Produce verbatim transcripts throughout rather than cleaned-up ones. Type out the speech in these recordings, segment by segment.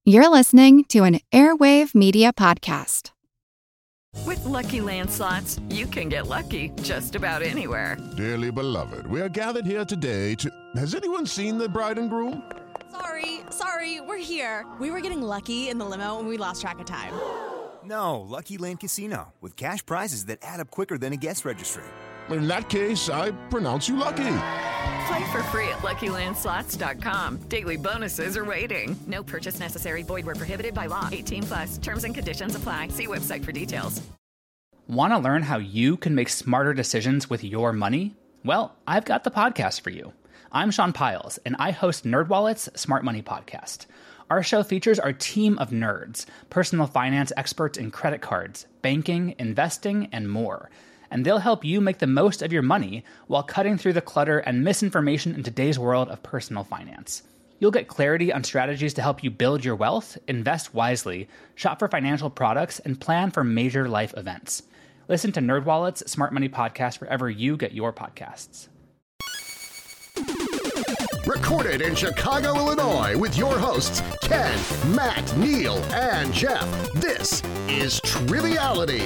You're listening to an Airwave Media Podcast. With Lucky Land Slots, you can get lucky just about anywhere. Dearly beloved, we are gathered here today to... Has anyone seen the bride and groom? Sorry, sorry, we're here. We were getting lucky in the limo and we lost track of time. No, Lucky Land Casino, with cash prizes that add up quicker than a guest registry. In that case, I pronounce you lucky. Play for free at Lucky Land Slots dot com. Daily bonuses are waiting. No purchase necessary. Void where prohibited by law. eighteen plus. Terms and conditions apply. See website for details. Want to learn how you can make smarter decisions with your money? Well, I've got the podcast for you. I'm Sean Piles, and I host NerdWallet's Smart Money Podcast. Our show features our team of nerds, personal finance experts in credit cards, banking, investing, and more. And they'll help you make the most of your money while cutting through the clutter and misinformation in today's world of personal finance. You'll get clarity on strategies to help you build your wealth, invest wisely, shop for financial products, and plan for major life events. Listen to NerdWallet's Smart Money Podcast wherever you get your podcasts. Recorded in Chicago, Illinois, with your hosts, Ken, Matt, Neil, and Jeff. This is Triviality.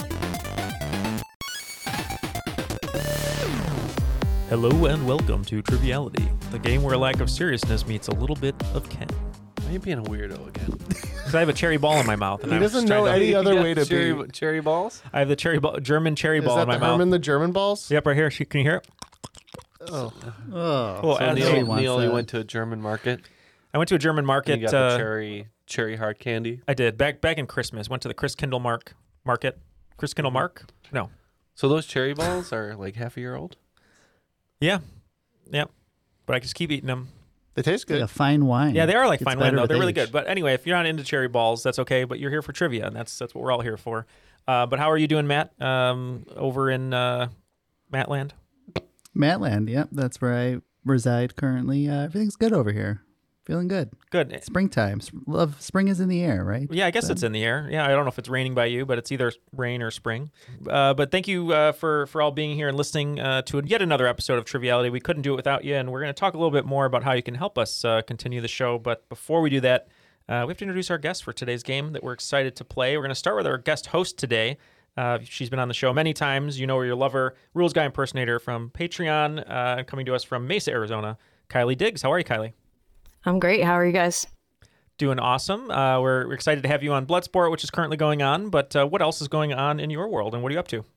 Hello and welcome to Triviality, the game where a lack of seriousness meets a little bit of Ken. Why are you being a weirdo again? Because I have a cherry ball in my mouth. And he I was doesn't trying know to- any other way to cherry, be. cherry balls? I have the cherry ball, German cherry Is ball that in my the mouth. Herman the German balls? Yep, right here. She- Can you hear it? Oh. Oh. Well, so as- Neil, He Neil you that. went to a German market. I went to a German market. And you got uh, the cherry cherry hard candy. I did back back in Christmas. Went to the Chris Kindle Mark market. Chris Kindle Mark? No. So those cherry balls are like half a year old? Yeah. Yeah. But I just keep eating them. They taste good. Like a fine wine. Yeah, they are like Gets fine wine, better though. with They're really age. good. But anyway, if you're not into cherry balls, that's okay. But you're here for trivia, and that's that's what we're all here for. Uh, but how are you doing, Matt? Um, over in uh, Matland? Matland, yep, that's where I reside currently. Uh, everything's good over here. Feeling good. Good. Springtime. S- Love spring is in the air, right? Yeah, I guess So- it's in the air. Yeah, I don't know if it's raining by you, but it's either rain or spring. Uh, but thank you uh, for for all being here and listening uh, to yet another episode of Triviality. We couldn't do it without you, and we're going to talk a little bit more about how you can help us uh, continue the show. But before we do that, uh, we have to introduce our guest for today's game that we're excited to play. We're going to start with our guest host today. Uh, she's been on the show many times. You know her, you love her. Rules Guy impersonator from Patreon, uh, coming to us from Mesa, Arizona. Kylie Diggs. How are you, Kylie? I'm great. How are you guys? Doing awesome. Uh, we're, we're excited to have you on Bloodsport, which is currently going on. But uh, what else is going on in your world, and what are you up to?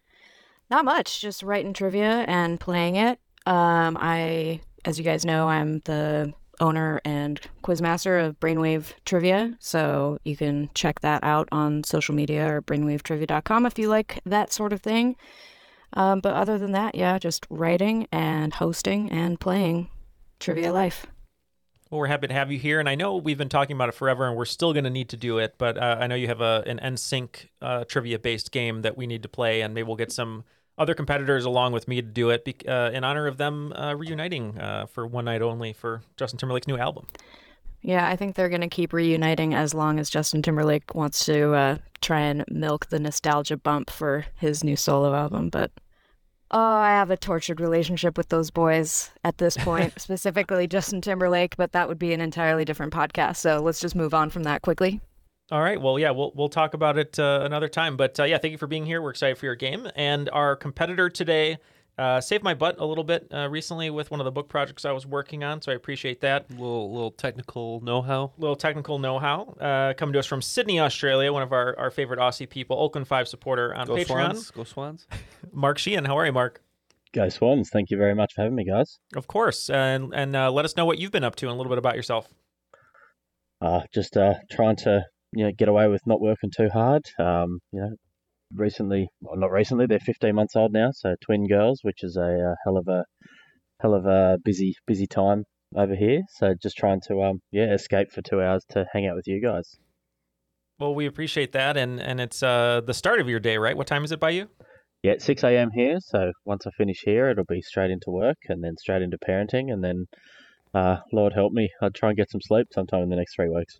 Not much. Just writing trivia and playing it. Um, I, as you guys know, I'm the owner and quizmaster of Brainwave Trivia, so you can check that out on social media or brainwave trivia dot com if you like that sort of thing. Um, but other than that, yeah, just writing and hosting and playing Trivia Life. Well, we're happy to have you here, and I know we've been talking about it forever, and we're still going to need to do it, but uh, I know you have a an N Sync uh, trivia-based game that we need to play, and maybe we'll get some other competitors along with me to do it be- uh, in honor of them uh, reuniting uh, for one night only for Justin Timberlake's new album. Yeah, I think they're going to keep reuniting as long as Justin Timberlake wants to uh, try and milk the nostalgia bump for his new solo album, but oh, I have a tortured relationship with those boys at this point, specifically Justin Timberlake, but that would be an entirely different podcast. So let's just move on from that quickly. All right. Well, yeah, we'll we'll talk about it uh, another time. But uh, yeah, thank you for being here. We're excited for your game. And our competitor today uh, saved my butt a little bit uh, recently with one of the book projects I was working on, so I appreciate that. A little, little technical know-how. Little technical know-how. Uh, coming to us from Sydney, Australia, one of our, our favorite Aussie people, Oakland five supporter on Go Patreon. Swans. Go Swans. Mark Sheehan. How are you, Mark? Go Swans. Thank you very much for having me, guys. Of course. And and uh, let us know what you've been up to and a little bit about yourself. Uh, just uh, trying to you know get away with not working too hard. Um, you know, recently, well, not recently, they're fifteen months old now, so twin girls, which is a, uh hell of a hell of a busy busy time over here. So just trying to um yeah escape for two hours to hang out with you guys. Well, we appreciate that, and and it's uh the start of your day, right? What time is it by you? Yeah, it's six a.m. here, so once I finish here, it'll be straight into work and then straight into parenting, and then, uh, Lord help me, I'll try and get some sleep sometime in the next three weeks.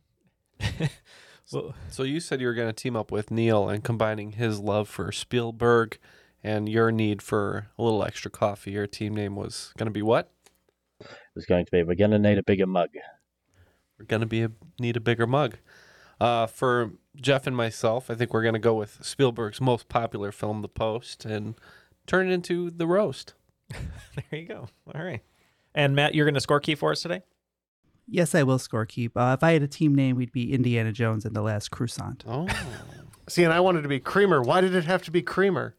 So, so you said you were going to team up with Neil and combining his love for Spielberg and your need for a little extra coffee. Your team name was going to be what? It was going to be, we're going to need a bigger mug. we're gonna be a, need a bigger mug. Uh, for Jeff and myself, I think we're gonna go with Spielberg's most popular film, The Post, and turn it into The Roast. There you go. All right. And Matt, you're gonna score key for us today? Yes, I will score keep. Uh, if I had a team name, we'd be Indiana Jones and the Last Croissant. Oh. See, and I wanted to be Creamer. Why did it have to be Creamer?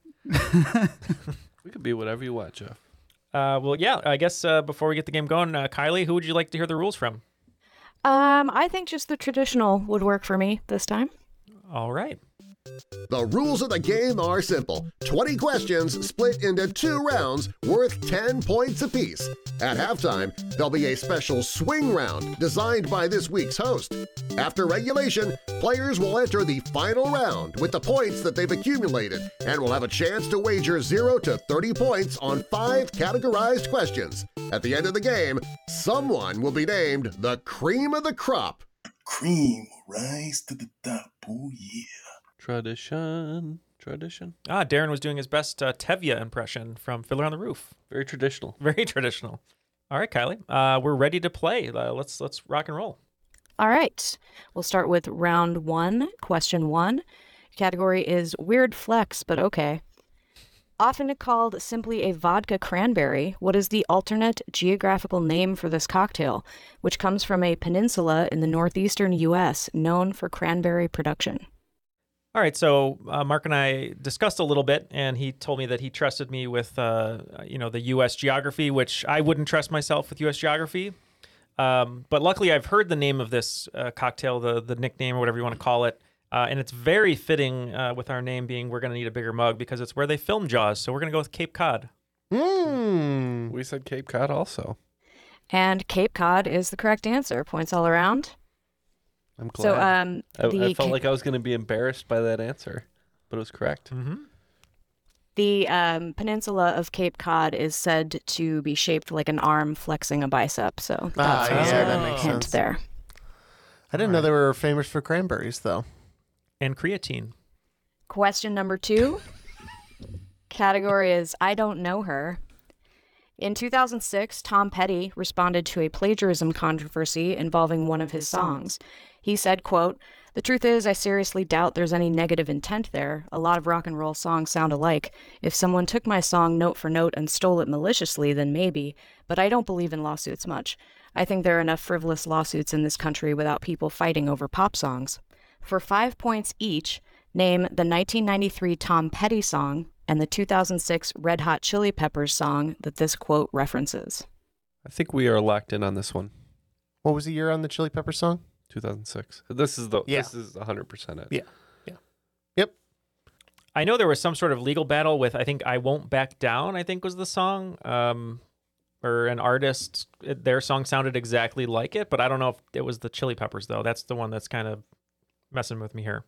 We could be whatever you want, Jeff. Uh, well, yeah, I guess uh, before we get the game going, uh, Kylie, who would you like to hear the rules from? Um, I think just the traditional would work for me this time. All right. The rules of the game are simple. twenty questions split into two rounds worth ten points apiece. At halftime, there'll be a special swing round designed by this week's host. After regulation, players will enter the final round with the points that they've accumulated and will have a chance to wager zero to thirty points on five categorized questions. At the end of the game, someone will be named the cream of the crop. Cream will rise to the top, oh yeah. Tradition. Tradition. Ah, Darren was doing his best uh, Tevye impression from Fiddler on the Roof. Very traditional. Very traditional. All right, Kylie, uh, we're ready to play. Uh, let's let's rock and roll. All right. We'll start with round one, question one. Category is weird flex, but okay. Often called simply a vodka cranberry, what is the alternate geographical name for this cocktail, which comes from a peninsula in the northeastern U S known for cranberry production? All right, so uh, Mark and I discussed a little bit, and he told me that he trusted me with, uh, you know, the U S geography, which I wouldn't trust myself with U S geography. Um, but luckily, I've heard the name of this uh, cocktail, the the nickname or whatever you want to call it, uh, and it's very fitting uh, with our name being "We're going to need a bigger mug" because it's where they filmed Jaws. So we're going to go with Cape Cod. Mm. We said Cape Cod also. And Cape Cod is the correct answer. Points all around. I'm glad. So, um, I, the I felt ca- like I was going to be embarrassed by that answer, but it was correct. Mm-hmm. The um, peninsula of Cape Cod is said to be shaped like an arm flexing a bicep. So that's Ah, yeah, a that makes hint sense. there. I didn't know they were famous for cranberries, though. And creatine. Question number two. Category is I don't know her. In two thousand six, Tom Petty responded to a plagiarism controversy involving one of his songs. He said, quote, "The truth is, I seriously doubt there's any negative intent there. A lot of rock and roll songs sound alike. If someone took my song note for note and stole it maliciously, then maybe. But I don't believe in lawsuits much. I think there are enough frivolous lawsuits in this country without people fighting over pop songs. For five points each, name the nineteen ninety-three Tom Petty song and the two thousand six Red Hot Chili Peppers song that this quote references." I think we are locked in on this one. What was the year on the Chili Pepper song? two thousand six. This is the Yeah. this is one hundred percent it. Yeah. Yeah. Yep. I know there was some sort of legal battle with, I think, I Won't Back Down, I think was the song. Um, or an artist, it- their song sounded exactly like it, but I don't know if it was the Chili Peppers, though. That's the one that's kind of messing with me here.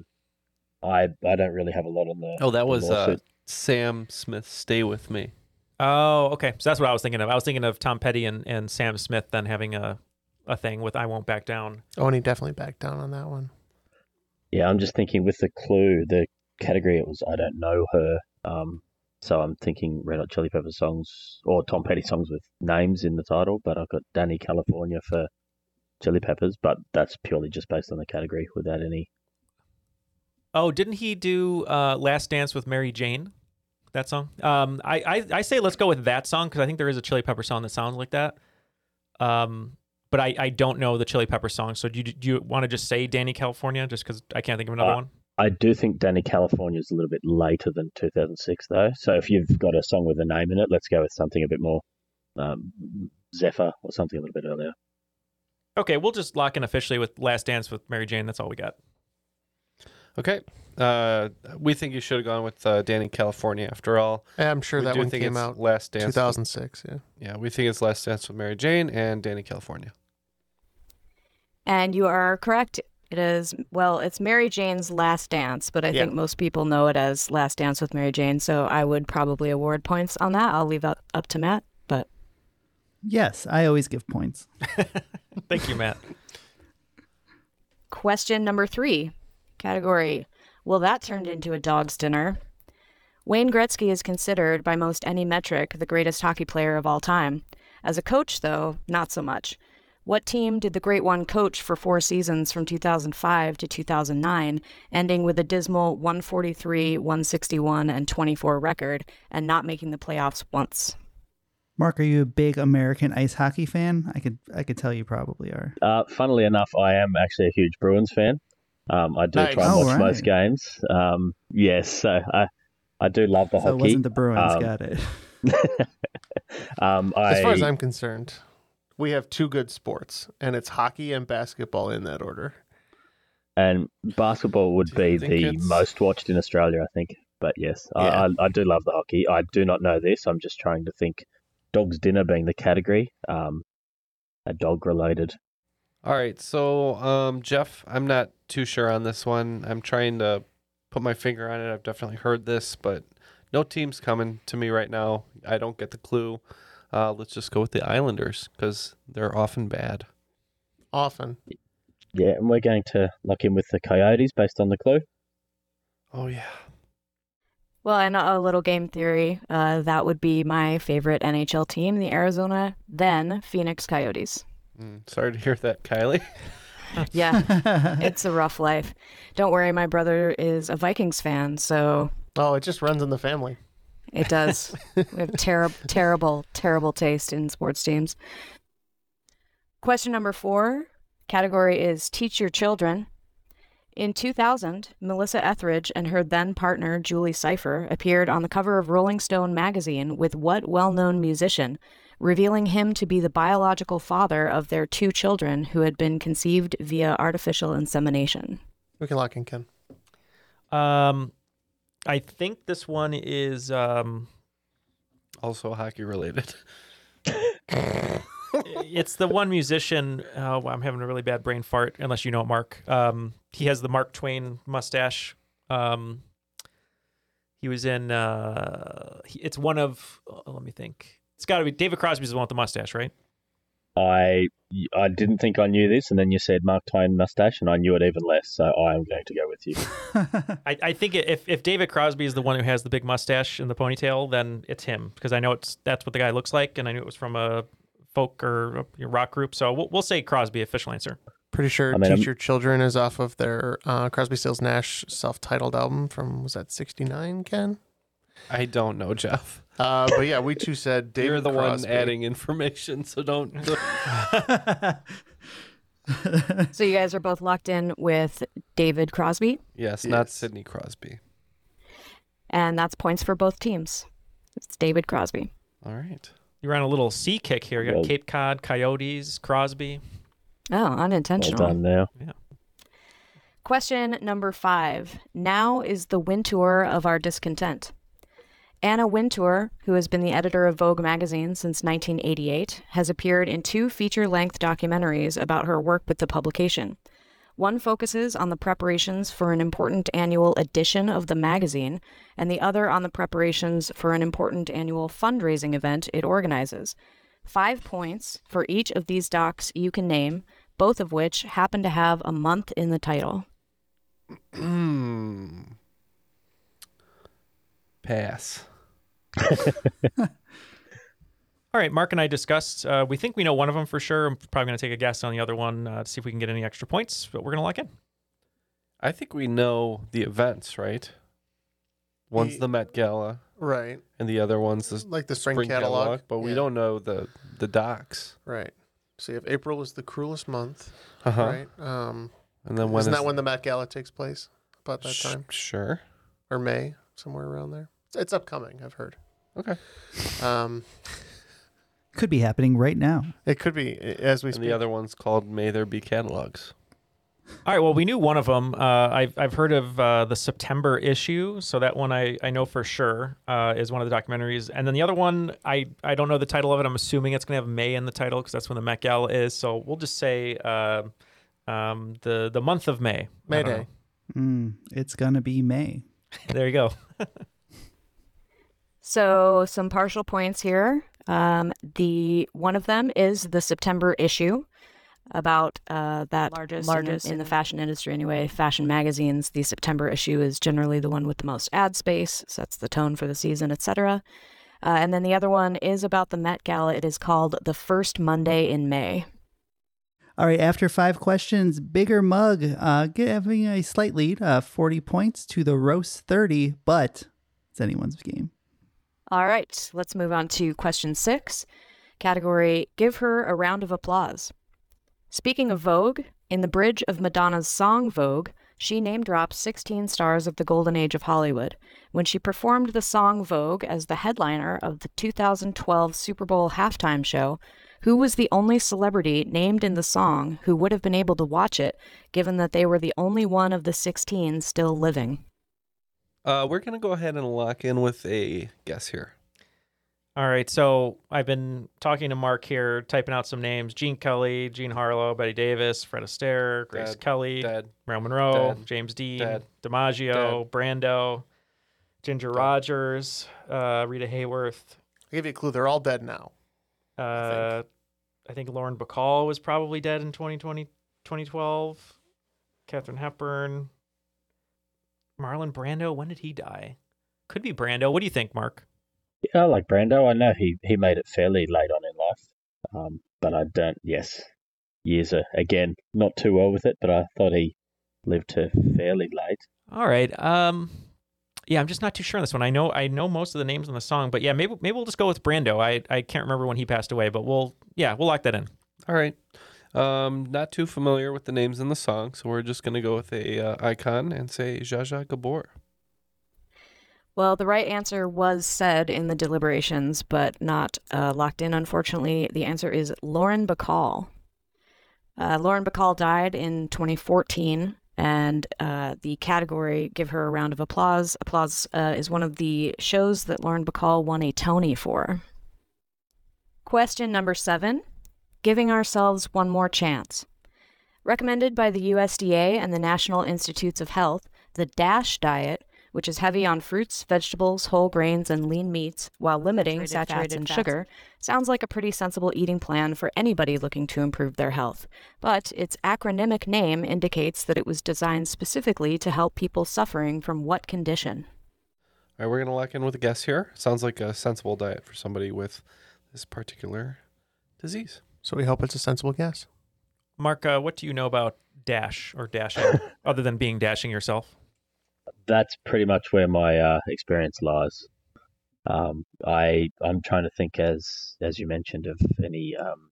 I I don't really have a lot on the. Oh, that the was uh, lawsuit. Sam Smith, Stay With Me. Oh, okay. So that's what I was thinking of. I was thinking of Tom Petty and, and Sam Smith then having a, a thing with I Won't Back Down. Oh, and he definitely backed down on that one. Yeah, I'm just thinking with the clue, the category it was I don't know her. Um, so I'm thinking Red Hot Chili Peppers songs or Tom Petty songs with names in the title, but I've got Danny California for Chili Peppers, but that's purely just based on the category without any. Oh, didn't he do uh, Last Dance with Mary Jane? That song? Um, I, I, I say let's go with that song because I think there is a Chili Pepper song that sounds like that. Um, but I, I don't know the Chili Pepper song. So do you, do you want to just say Danny California just because I can't think of another Uh, one? I do think Danny California is a little bit later than two thousand six, though. So if you've got a song with a name in it, let's go with something a bit more um, Zephyr or something a little bit earlier. Okay, we'll just lock in officially with Last Dance with Mary Jane. That's all we got. Okay. Uh, we think you should have gone with uh, Danny California after all. Yeah, I'm sure We that do one think came it's out Last Dance. two thousand six, yeah. Yeah, we think it's Last Dance with Mary Jane and Danny California. And you are correct. It is, well, it's Mary Jane's Last Dance, but I Yeah. think most people know it as Last Dance with Mary Jane, so I would probably award points on that. I'll leave that up to Matt, but Yes, I always give points. Thank you, Matt. question number three. Category, well, that turned into a dog's dinner. Wayne Gretzky is considered by most any metric the greatest hockey player of all time. As a coach, though, not so much. What team did the Great One coach for four seasons from two thousand five to two thousand nine, ending with a dismal one forty-three, one sixty-one, and twenty-four record, and not making the playoffs once? Mark, are you a big American ice hockey fan? I could I could tell you probably are. Uh, funnily enough, I am actually a huge Bruins fan. Um, I do Nice. try and Oh, watch right. most games. Um, yes, so I I do love the So it hockey. wasn't the Bruins, Um, got it. um, I, As far as I'm concerned, we have two good sports, and it's hockey and basketball in that order. And basketball would be think the it's- most watched in Australia, I think. But yes, Yeah. I, I, I do love the hockey. I do not know this. I'm just trying to think. Dog's dinner being the category, um, a dog related. All right, so um, Jeff, I'm not too sure on this one. I'm trying to put my finger on it. I've definitely heard this, but no team's coming to me right now. I don't get the clue. Uh, let's just go with the Islanders because they're often bad. Often. Yeah, and we're going to lock in with the Coyotes based on the clue. Oh yeah. Well, and a little game theory, uh, that would be my favorite N H L team, the Arizona, then Phoenix Coyotes. Mm, sorry to hear that, Kylie. Yeah, it's a rough life. Don't worry, my brother is a Vikings fan, so Oh, it just runs in the family. it does. We have terrible, terrible, terrible taste in sports teams. Question number four, category is Teach Your Children. In two thousand, Melissa Etheridge and her then partner, Julie Cypher, appeared on the cover of Rolling Stone magazine with what well-known musician, revealing him to be the biological father of their two children who had been conceived via artificial insemination. We can lock in Ken. Um, I think this one is um, also hockey related. It's the one musician. Uh, I'm having a really bad brain fart. Unless you know it, Mark. Um, he has the Mark Twain mustache. Um, he was in. Uh, he, it's one of. Uh, let me think. It's got to be David Crosby's the one with the mustache, right? I I didn't think I knew this, and then you said Mark Twain mustache, and I knew it even less. So I am going to go with you. I, I think if if David Crosby is the one who has the big mustache and the ponytail, then it's him because I know it's that's what the guy looks like, and I knew it was from a folk or a rock group. So we'll, we'll say Crosby. Official answer. Pretty sure I mean, Teach I'm- Your Children is off of their uh, Crosby, Stills, Nash self-titled album from, was that sixty-nine, Ken? I don't know, Jeff. Uh, but yeah, we two said David You're the Crosby. one adding information, so don't. So you guys are both locked in with David Crosby, yes, not Sidney Crosby. and that's points for both teams. It's David Crosby. All right. You're on a little C kick here. You got Well- Cape Cod, Coyotes, Crosby. Oh, Well unintentional. done now. Yeah. Question number five. Now is the Wintour of our discontent. Anna Wintour, who has been the editor of Vogue magazine since nineteen eighty-eight, has appeared in two feature-length documentaries about her work with the publication. One focuses on the preparations for an important annual edition of the magazine, and the other on the preparations for an important annual fundraising event it organizes. Five points for each of these docs you can name, both of which happen to have a month in the title. Hmm. Pass. All right, Mark and I discussed. Uh, we think we know one of them for sure. I'm probably going to take a guess on the other one uh, to see if we can get any extra points, but we're going to lock in. I think we know the events, right? One's The- the Met Gala, Right. and the other one's the Like the spring catalog. but we Yeah. don't know the the docs. Right. So you have April is the cruelest month, Uh-huh. right? Um, And then when isn't is that when the Met Gala takes place? About that Sh- time? Sure. Or May, somewhere around there. It's, it's upcoming, I've heard. Okay. Um, Could be happening right now. it could be i- as we And speak. the other one's called May There Be Catalogs. All right, well, we knew one of them. Uh, I've, I've heard of uh, the September issue, so that one I, I know for sure uh, is one of the documentaries. And then the other one, I, I don't know the title of it. I'm assuming it's going to have May in the title because that's when the Met Gala is. So we'll just say uh, um, the, the month of May. May I don't Day. know. Mm, it's gonna be May. There you go. So some partial points here. Um, the one of them is the September issue about uh, that largest, largest in, in the fashion industry anyway, fashion magazines. The September issue is generally the one with the most ad space, sets the tone for the season, et cetera. Uh, and then the other one is about the Met Gala. It is called The First Monday in May. All right, after five questions, Bigger Mug uh, get, having a slight lead, uh, forty points to the Roast thirty, but it's anyone's game. All right, let's move on to question six. Category, give her a round of applause. Speaking of Vogue, in the bridge of Madonna's song Vogue, she name-drops sixteen stars of the golden age of Hollywood. When she performed the song Vogue as the headliner of the two thousand twelve Super Bowl halftime show, who was the only celebrity named in the song who would have been able to watch it, given that they were the only one of the sixteen still living? Uh, we're going to go ahead and lock in with a guess here. All right, so I've been talking to Mark here, typing out some names. Gene Kelly, Jean Harlow, Betty Davis, Fred Astaire, Grace Dead. Kelly, Dead. Marilyn Monroe, Dead. James Dean, Dead. DiMaggio, Dead. Brando, Ginger Rogers, uh, Rita Hayworth. I'll give you a clue. They're all dead now. Uh, I think. I think Lauren Bacall was probably dead in twenty twenty, twenty twelve. Katharine Hepburn. Marlon Brando, when did he die? Could be Brando. What do you think, Mark? Yeah, I like Brando. I know he, he made it fairly late on in life, um, but I don't, yes, years are, again, not too well with it, but I thought he lived to fairly late. All right. Um, yeah, I'm just not too sure on this one. I know I know most of the names on the song, but yeah, maybe maybe we'll just go with Brando. I, I can't remember when he passed away, but we'll, yeah, we'll lock that in. All right. Um, not too familiar with the names in the song, so we're just going to go with a uh, icon and say Zsa Zsa Gabor. Well, the right answer was said in the deliberations, but not uh, locked in, unfortunately. The answer is Lauren Bacall. Uh, Lauren Bacall died in twenty fourteen, and uh, the category, give her a round of applause. Applause uh, is one of the shows that Lauren Bacall won a Tony for. Question number seven, giving ourselves one more chance. Recommended by the U S D A and the National Institutes of Health, the DASH diet, which is heavy on fruits, vegetables, whole grains, and lean meats, while limiting Saturated saturated fats. and sugar, sounds like a pretty sensible eating plan for anybody looking to improve their health. But its acronymic name indicates that it was designed specifically to help people suffering from what condition? All right, we're going to lock in with a guess here. Sounds like a sensible diet for somebody with this particular disease. So we hope it's a sensible guess. Mark, uh, what do you know about Dash or dashing, other than being dashing yourself? That's pretty much where my uh, experience lies. Um, I I'm trying to think, as as you mentioned, of any um,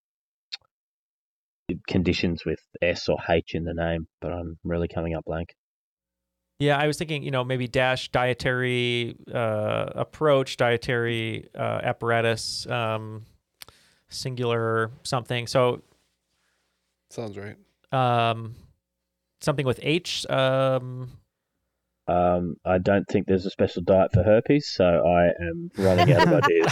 conditions with S or H in the name, but I'm really coming up blank. Yeah, I was thinking, you know, maybe DASH, dietary uh, approach, dietary uh, apparatus, um, singular something. So sounds right. Um, something with H. Um, Um, I don't think there's a special diet for herpes, so I am running out of ideas.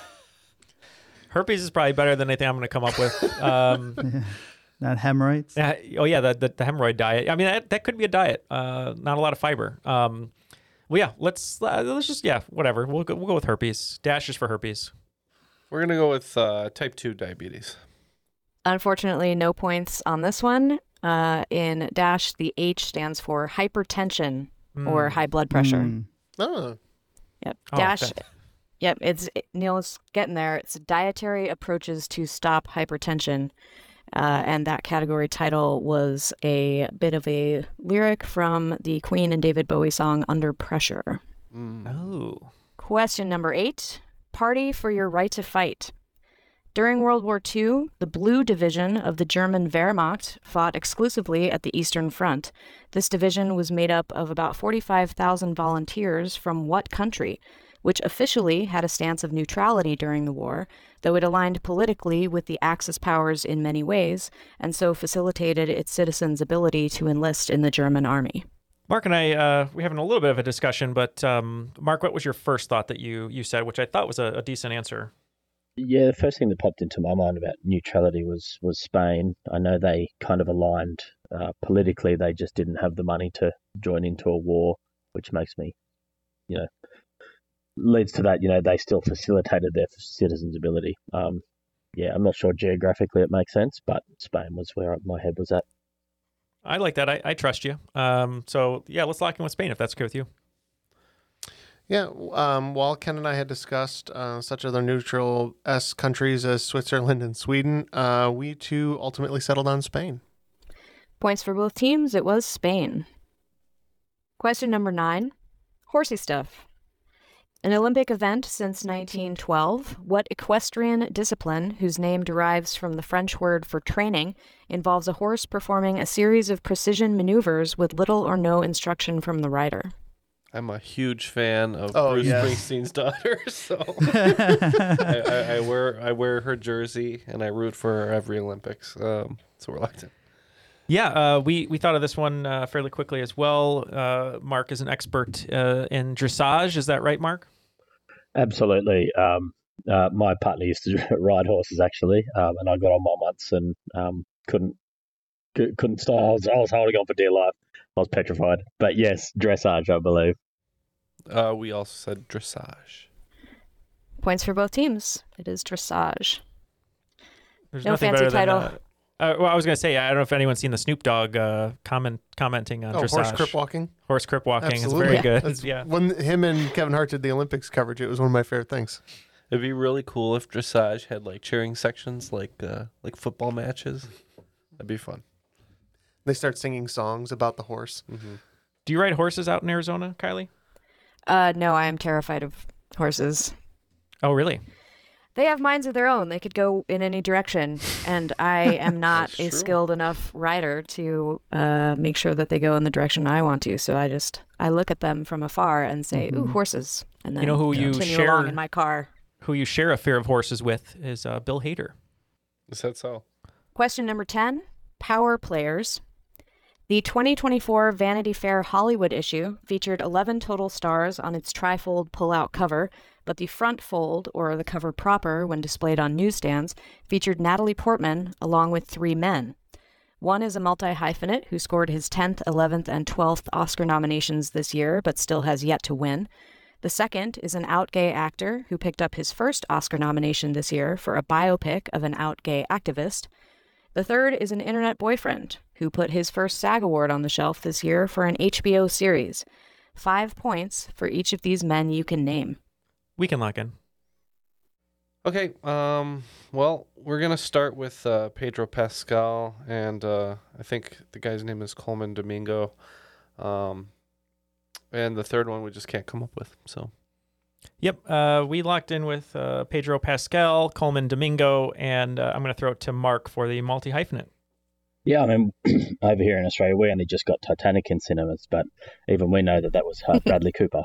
Herpes is probably better than anything I'm going to come up with. Um, Not hemorrhoids? Uh, oh, yeah, the, the the hemorrhoid diet. I mean, that, that could be a diet. Uh, not a lot of fiber. Um, well, yeah, let's uh, let's just, yeah, whatever. We'll go, we'll go with herpes. Dash is for herpes. We're going to go with uh, type two diabetes. Unfortunately, no points on this one. Uh, in DASH, the H stands for hypertension or Mm. high blood pressure. Mm. Oh. Yep. Oh, Dash. okay. Yep. It's it, Neil's getting there. It's dietary approaches to stop hypertension, uh, and that category title was a bit of a lyric from the Queen and David Bowie song "Under Pressure." Mm. Oh. Question number eight: Party for your right to fight. During World War Two, the Blue Division of the German Wehrmacht fought exclusively at the Eastern Front. This division was made up of about forty-five thousand volunteers from what country, which officially had a stance of neutrality during the war, though it aligned politically with the Axis powers in many ways, and so facilitated its citizens' ability to enlist in the German army. Mark and I, uh, we're having a little bit of a discussion, but um, Mark, what was your first thought that you, you said, which I thought was a, a decent answer? Yeah, the first thing that popped into my mind about neutrality was, was Spain. I know they kind of aligned uh, politically. They just didn't have the money to join into a war, which makes me, you know, leads to that, you know, they still facilitated their citizens' ability. Um, yeah, I'm not sure geographically it makes sense, but Spain was where my head was at. I like that. I, I trust you. Um, so, yeah, let's lock in with Spain if that's okay with you. Yeah, um, while Ken and I had discussed uh, such other neutral S countries as Switzerland and Sweden, uh, we too ultimately settled on Spain. Points for both teams. It was Spain. Question number nine. Horsey stuff. An Olympic event since nineteen twelve, what equestrian discipline, whose name derives from the French word for training, involves a horse performing a series of precision maneuvers with little or no instruction from the rider? I'm a huge fan of Oh, Bruce yes. Springsteen's daughter, so I, I, I wear I wear her jersey and I root for her every Olympics. Um, so we're locked in. Yeah, uh, we, we thought of this one uh, fairly quickly as well. Uh, Mark is an expert uh, in dressage. Is that right, Mark? Absolutely. Um, uh, my partner used to ride horses actually, um, and I got on one once and um, couldn't couldn't stop. I was, I was holding on for dear life. I was petrified. But yes, dressage, I believe. Uh, we also said dressage. Points for both teams. It is dressage. There's No nothing fancy better title. Than, uh, uh, well, I was going to say, I don't know if anyone's seen the Snoop Dogg uh, comment commenting on Oh, dressage. horse crip walking? Horse crip walking. Absolutely. It's very good. That's- yeah. When him and Kevin Hart did the Olympics coverage, it was one of my favorite things. It'd be really cool if dressage had like cheering sections, like uh, like football matches. That'd be fun. They start singing songs about the horse. Mm-hmm. Do you ride horses out in Arizona, Kylie? Uh, no, I am terrified of horses. Oh, really? They have minds of their own. They could go in any direction, and I am not a skilled enough rider to uh, make sure that they go in the direction I want to. So I just I look at them from afar and say, "Ooh, horses!" And then You know who you continue share along in my car. Who you share a fear of horses with is uh, Bill Hader. Is that so? Question number ten: Power players. The twenty twenty-four Vanity Fair Hollywood issue featured eleven total stars on its trifold pull-out cover, but the front fold, or the cover proper when displayed on newsstands, featured Natalie Portman along with three men. One is a multi-hyphenate who scored his tenth, eleventh, and twelfth Oscar nominations this year, but still has yet to win. The second is an out gay actor who picked up his first Oscar nomination this year for a biopic of an out gay activist. The third is an internet boyfriend who put his first SAG award on the shelf this year for an H B O series. Five points for each of these men you can name. We can lock in. Okay. Um. Well, we're gonna start with uh, Pedro Pascal, and uh, I think the guy's name is Coleman Domingo. Um, and the third one we just can't come up with. So. Yep, uh, we locked in with uh, Pedro Pascal, Coleman Domingo, and uh, I'm going to throw it to Mark for the multi-hyphenate. Yeah, I mean, over here in Australia, we only just got Titanic in cinemas, but even we know that that was uh, Bradley Cooper.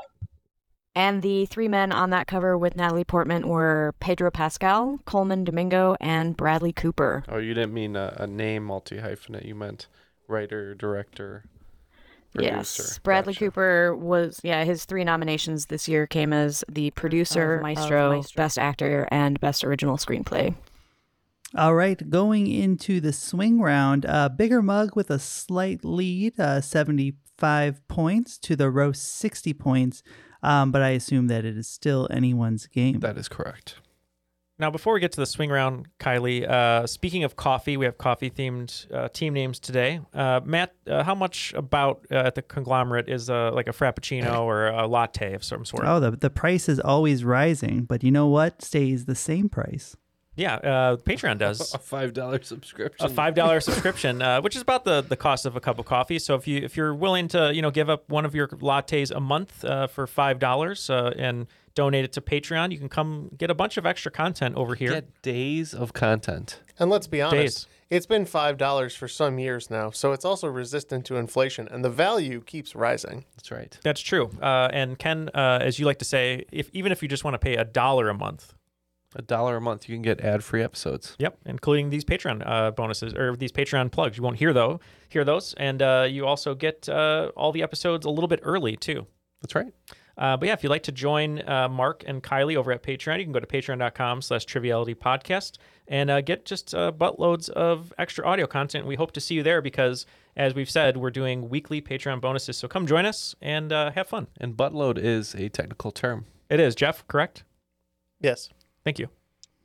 And the three men on that cover with Natalie Portman were Pedro Pascal, Coleman Domingo, and Bradley Cooper. Oh, you didn't mean a, a name multi-hyphenate. You meant writer, director, producer. Yes, Bradley Gotcha. Cooper was, yeah, his three nominations this year came as the producer, Of maestro, Maestro. best actor, and best original screenplay. All right, going into the swing round, uh, Bigger Mug with a slight lead, uh, seventy-five points to the roast sixty points, um, but I assume that it is still anyone's game. That is correct. Now, before we get to the swing round, Kylie, uh, speaking of coffee, we have coffee-themed uh, team names today. Uh, Matt, uh, how much about uh, at the conglomerate is uh, like a frappuccino or a latte of some sort? Oh, the, the price is always rising, but you know what stays the same price? Yeah, uh, Patreon does. A five dollar subscription. A five dollar subscription, uh, which is about the, the cost of a cup of coffee. So if you if you're willing to you know give up one of your lattes a month uh, for five dollars uh, and donate it to Patreon, you can come get a bunch of extra content over here. Get days of content. And let's be honest, Days. it's been five dollars for some years now, so it's also resistant to inflation, and the value keeps rising. That's right. That's true. Uh, and Ken, uh, as you like to say, if even if you just want to pay a dollar a month. A dollar a month, you can get ad-free episodes. Yep, including these Patreon uh, bonuses or these Patreon plugs. You won't hear though hear those, and uh, you also get uh, all the episodes a little bit early too. That's right. Uh, but yeah, if you'd like to join uh, Mark and Kylie over at Patreon, you can go to patreon.com slash triviality podcast and uh, get just uh, buttloads of extra audio content. We hope to see you there because, as we've said, we're doing weekly Patreon bonuses. So come join us and uh, have fun. And buttload is a technical term. It is, Jeff, correct? Yes. Thank you.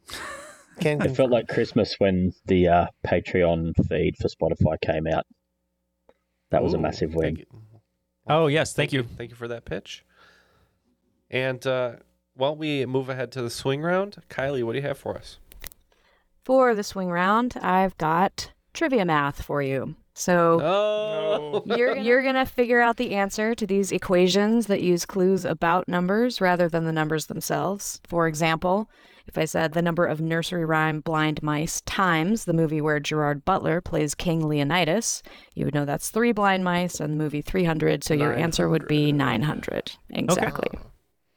Can It felt like Christmas when the uh, Patreon feed for Spotify came out. That was a Ooh, massive thank win. you. Oh, yes. Thank, you. Thank you for that pitch. And, uh, while we move ahead to the swing round, Kylie, what do you have for us? For the swing round, I've got trivia math for you. So oh. you're, you're going to figure out the answer to these equations that use clues about numbers rather than the numbers themselves. For example, if I said the number of nursery rhyme blind mice times the movie where Gerard Butler plays King Leonidas, you would know that's three blind mice and the movie three hundred, so your answer would be nine hundred. Exactly. Okay.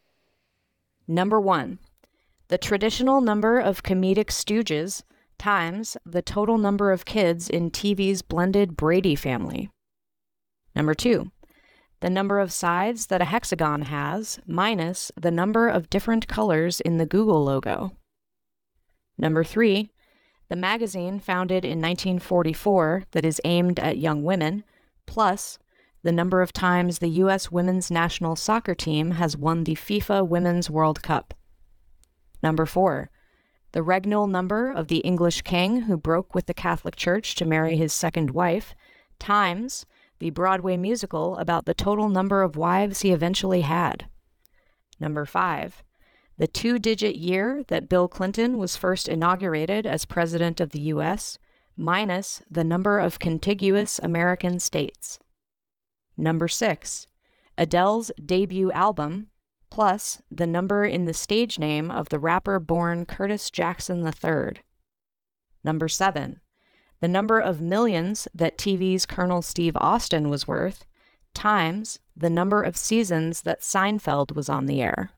Number one, the traditional number of comedic stooges times the total number of kids in T V's blended Brady family. Number two, the number of sides that a hexagon has minus the number of different colors in the Google logo. Number three, the magazine founded in nineteen forty-four that is aimed at young women, plus the number of times the U S women's national soccer team has won the FIFA Women's World Cup. Number four, the regnal number of the English king who broke with the Catholic Church to marry his second wife, times the Broadway musical about the total number of wives he eventually had. Number five, the two-digit year that Bill Clinton was first inaugurated as president of the U S, minus the number of contiguous American states. Number six, Adele's debut album, plus the number in the stage name of the rapper born Curtis Jackson the third. Number seven, the number of millions that T V's Colonel Steve Austin was worth, times the number of seasons that Seinfeld was on the air.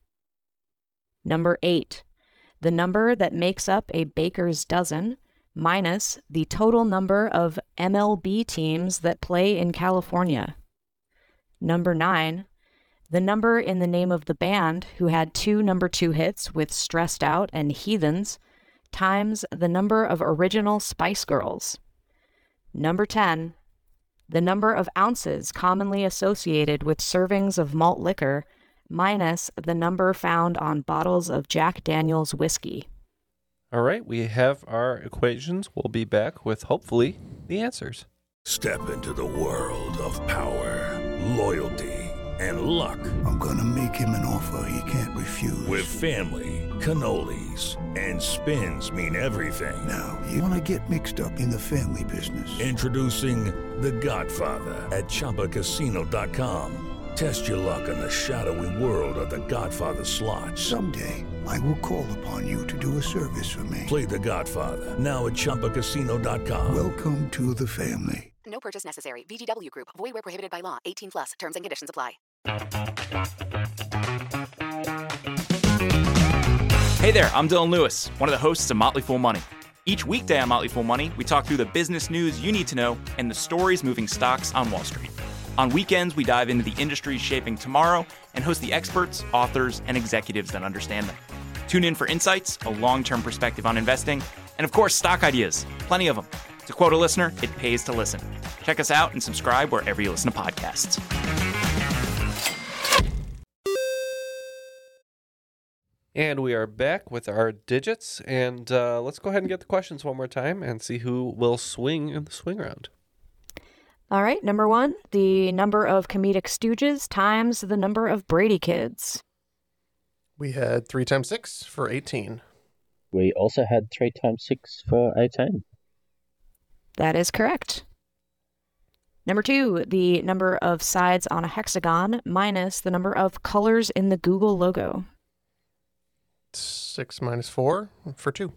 Number eight, the number that makes up a baker's dozen, minus the total number of M L B teams that play in California. Number nine, the number in the name of the band who had two number two hits with Stressed Out and Heathens, times the number of original Spice Girls. Number ten, the number of ounces commonly associated with servings of malt liquor, minus the number found on bottles of Jack Daniel's whiskey. All right, we have our equations. We'll be back with, hopefully, the answers. Step into the world of power, loyalty, and luck. I'm gonna make him an offer he can't refuse. With family, cannolis, and spins mean everything. Now, you wanna get mixed up in the family business. Introducing The Godfather at Chumba Casino dot com. Test your luck in the shadowy world of The Godfather slot. Someday, I will call upon you to do a service for me. Play The Godfather, now at Chumba Casino dot com. Welcome to the family. No purchase necessary. V G W Group. Void where prohibited by law. eighteen plus. Terms and conditions apply. Hey there, I'm Dylan Lewis, one of the hosts of Motley Fool Money. Each weekday on Motley Fool Money, we talk through the business news you need to know and the stories moving stocks on Wall Street. On weekends, we dive into the industries shaping tomorrow and host the experts, authors, and executives that understand them. Tune in for insights, a long-term perspective on investing, and of course, stock ideas. Plenty of them. To quote a listener, it pays to listen. Check us out and subscribe wherever you listen to podcasts. And we are back with our digits, and uh, let's go ahead and get the questions one more time and see who will swing in the swing round. All right, number one, the number of comedic stooges times the number of Brady kids. We had three times six for eighteen. We also had three times six for eighteen. That is correct. Number two, the number of sides on a hexagon minus the number of colors in the Google logo. Six minus four for two.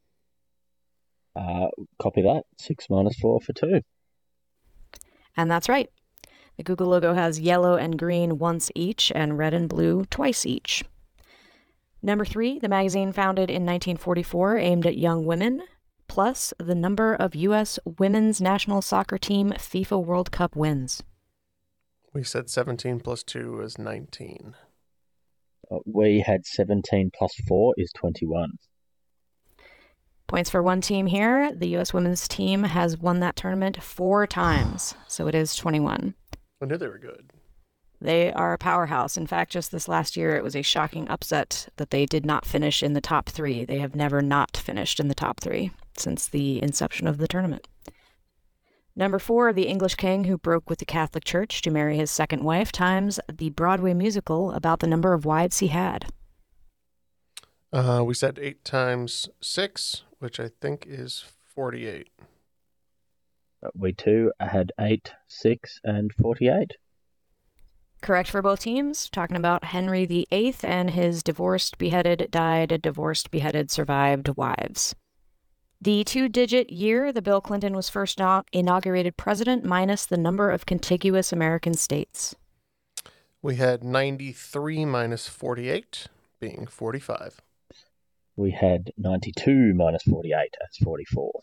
Uh, copy that. Six minus four for two. And that's right. The Google logo has yellow and green once each and red and blue twice each. Number three, the magazine founded in nineteen forty-four aimed at young women, plus the number of U S women's national soccer team FIFA World Cup wins. We said seventeen plus two is nineteen. Uh, we had seventeen plus four is twenty-one. Points for one team here. The U S women's team has won that tournament four times, so it is twenty-one. I knew they were good. They are a powerhouse. In fact, just this last year, it was a shocking upset that they did not finish in the top three. They have never not finished in the top three since the inception of the tournament. Number four, the English king who broke with the Catholic Church to marry his second wife, times the Broadway musical about the number of wives he had. Uh, we said eight times six, which I think is forty-eight. We too had eight, six, and forty-eight. Correct for both teams. Talking about Henry the Eighth and his divorced, beheaded, died, divorced, beheaded, survived wives. The two-digit year the Bill Clinton was first inaugurated president, minus the number of contiguous American states. We had ninety-three minus forty-eight, being forty-five. We had ninety-two minus forty-eight, that's forty-four.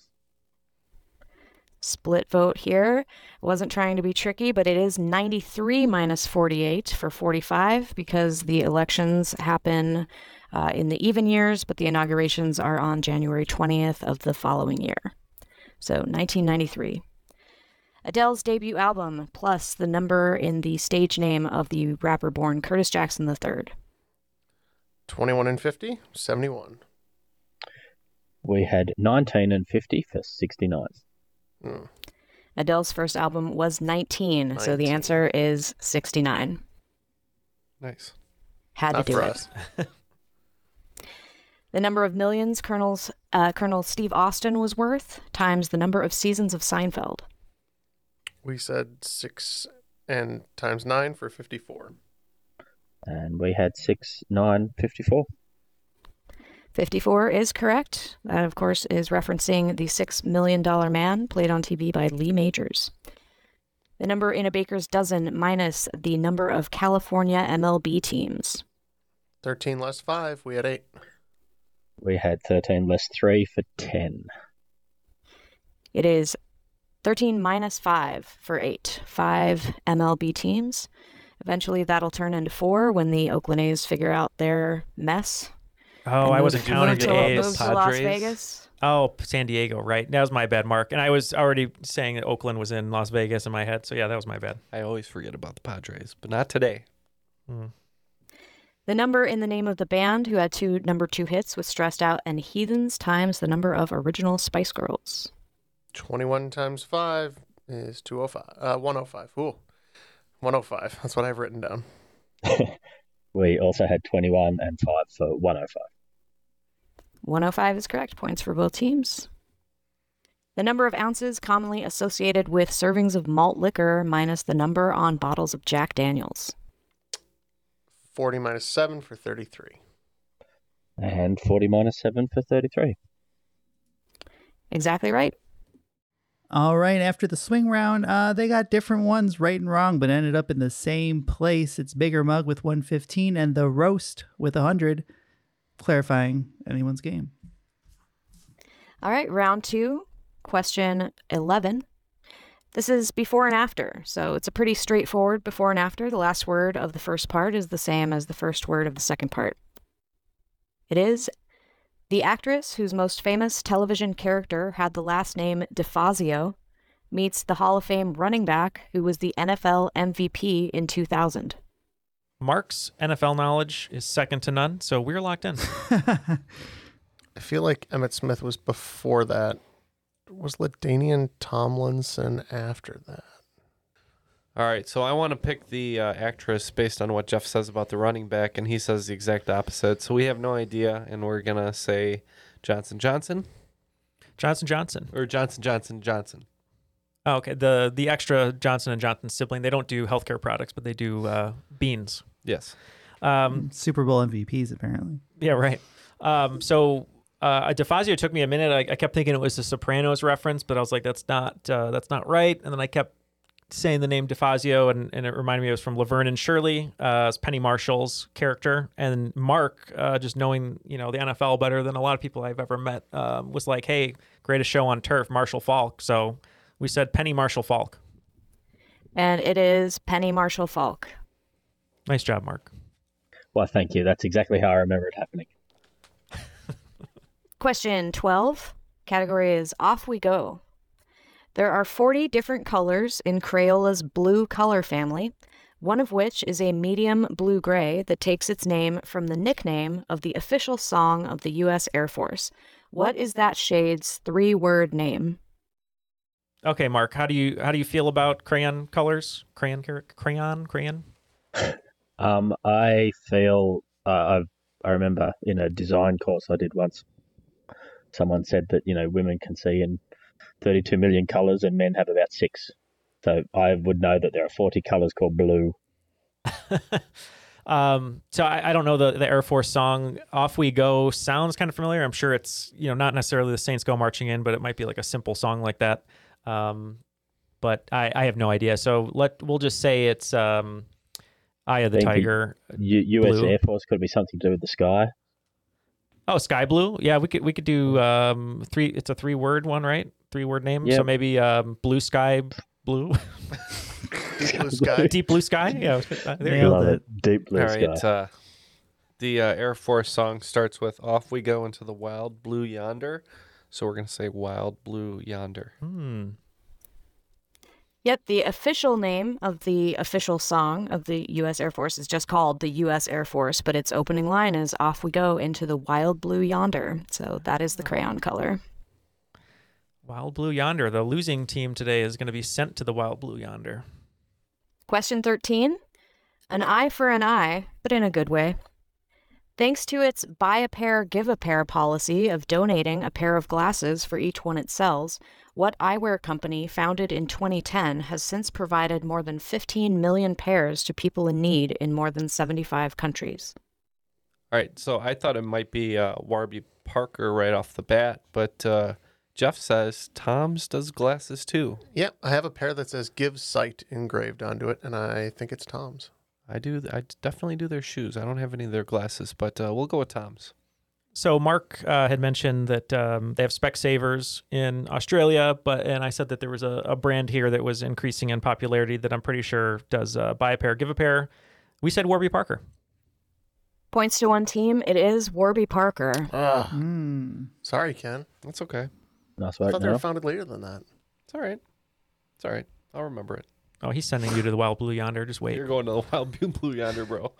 Split vote here. Wasn't trying to be tricky, but it is ninety-three minus forty-eight for forty-five, because the elections happen uh, in the even years, but the inaugurations are on January twentieth of the following year. So nineteen ninety-three. Adele's debut album, plus the number in the stage name of the rapper born Curtis Jackson the third. twenty-one and fifty, seventy-one. We had nineteen and fifty for sixty-nine. Mm. Adele's first album was nineteen, nineteen. So the answer is sixty-nine. Nice. Had Not to do for it. us. The number of millions Colonel's, uh, Colonel Steve Austin was worth, times the number of seasons of Seinfeld. We said six and times nine for fifty-four. And we had six, nine, fifty-four. fifty-four is correct. That, of course, is referencing the Six Million Dollar Man, played on T V by Lee Majors. The number in a baker's dozen, minus the number of California M L B teams. thirteen less five, we had eight. We had thirteen less three for ten. It is thirteen minus five for eight. Five M L B teams. Eventually that'll turn into four when the Oakland A's figure out their mess. Oh, and I move wasn't to- counting move the to- A's. move to Las Vegas. Oh, San Diego, right. That was my bad, Mark. And I was already saying that Oakland was in Las Vegas in my head. So, yeah, that was my bad. I always forget about the Padres, but not today. Mm. The number in the name of the band who had two number two hits was Stressed Out and Heathens, times the number of original Spice Girls. twenty-one times five is two oh five. Uh, one oh five. Ooh. one oh five. That's what I've written down. We also had twenty-one and five for one oh five. one oh five is correct. Points for both teams. The number of ounces commonly associated with servings of malt liquor, minus the number on bottles of Jack Daniels. forty minus seven for thirty-three. And forty minus seven for thirty-three. Exactly right. All right, after the swing round, uh, they got different ones right and wrong, but ended up in the same place. It's Bigger Mug with one fifteen and the Roast with one hundred, clarifying anyone's game. All right, round two, question eleven. This is before and after, so it's a pretty straightforward before and after. The last word of the first part is the same as the first word of the second part. It is the actress whose most famous television character had the last name DeFazio meets the Hall of Fame running back who was the N F L M V P in two thousand. Mark's N F L knowledge is second to none, so we're locked in. I feel like Emmitt Smith was before that. Was LaDainian Tomlinson after that? All right, so I want to pick the uh, actress based on what Jeff says about the running back, and he says the exact opposite. So we have no idea, and we're going to say Johnson Johnson? Johnson Johnson. Or Johnson Johnson Johnson. Oh, okay. The the extra Johnson and Johnson sibling, they don't do healthcare products, but they do uh, beans. Yes. Um, Super Bowl M V Ps, apparently. Yeah, right. Um, so uh, DeFazio took me a minute. I, I kept thinking it was a Sopranos reference, but I was like, that's not uh, that's not right. And then I kept saying the name DeFazio, and, and it reminded me it was from Laverne and Shirley, uh, as Penny Marshall's character. And Mark, uh, just knowing you know the N F L better than a lot of people I've ever met, uh, was like, "Hey, greatest show on turf, Marshall Falk." So we said Penny Marshall Falk. And it is Penny Marshall Falk. Nice job, Mark. Well, thank you. That's exactly how I remember it happening. Question twelve. Category is Off We Go. There are forty different colors in Crayola's blue color family, one of which is a medium blue-gray that takes its name from the nickname of the official song of the U S Air Force. What is that shade's three-word name? Okay, Mark, how do you how do you feel about crayon colors? Crayon, crayon, crayon. Um, I feel uh, I I remember in a design course I did once, someone said that you know women can see in thirty-two million colors and men have about six. So I would know that there are forty colors called blue. um, so I, I don't know the the Air Force song "Off We Go" sounds kind of familiar. I'm sure it's you know not necessarily the Saints go marching in, but it might be like a simple song like that. Um, but I, I have no idea. So let we'll just say it's um, Eye of the Tiger. U- U S Air Force could be something to do with the sky. Oh, sky blue. Yeah, we could we could do um three. It's a three word one, right? Three word name. Yep. So maybe um blue sky blue. Deep blue sky. Deep blue sky. Yeah, there you Nailed go. it. Deep blue All sky. right. Uh, the uh, Air Force song starts with "Off we go into the wild blue yonder," so we're gonna say "Wild Blue Yonder." Hmm. Yet the official name of the official song of the U S Air Force is just called the U S Air Force, but its opening line is "Off we go into the wild blue yonder." So that is the crayon color. Wild blue yonder. The losing team today is going to be sent to the wild blue yonder. Question thirteen. An eye for an eye, but in a good way. Thanks to its buy a pair, give a pair policy of donating a pair of glasses for each one it sells, what eyewear company founded in twenty ten has since provided more than fifteen million pairs to people in need in more than seventy-five countries? All right, so I thought it might be uh, Warby Parker right off the bat, but uh, Jeff says Tom's does glasses too. Yep, I have a pair that says "Give Sight" engraved onto it, and I think it's Tom's. I do. I definitely do their shoes. I don't have any of their glasses, but uh, we'll go with Tom's. So Mark uh, had mentioned that um, they have Specsavers in Australia, but and I said that there was a, a brand here that was increasing in popularity that I'm pretty sure does uh, buy a pair, give a pair. We said Warby Parker. Points to one team. It is Warby Parker. Ugh. Mm. Sorry, Ken. That's okay. Nice I work, thought they were Neil. founded later than that. It's all right. It's all right. I'll remember it. Oh, he's sending you to the wild blue yonder. Just wait. You're going to the wild blue yonder, bro.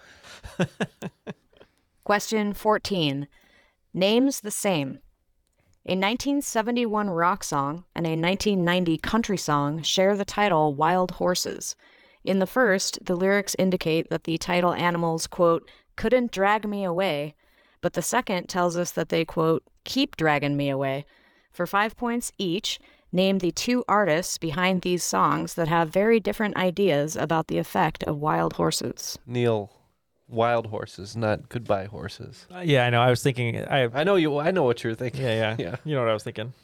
Question fourteen. Names the same. A nineteen seventy-one rock song and a nineteen ninety country song share the title Wild Horses. In the first, the lyrics indicate that the title animals, quote, couldn't drag me away, but the second tells us that they, quote, keep dragging me away. For five points each, name the two artists behind these songs that have very different ideas about the effect of wild horses. Neil, wild horses, not goodbye horses. Uh, yeah, I know. I was thinking. I I know you. I know what you're thinking. Yeah, yeah, yeah. You know what I was thinking.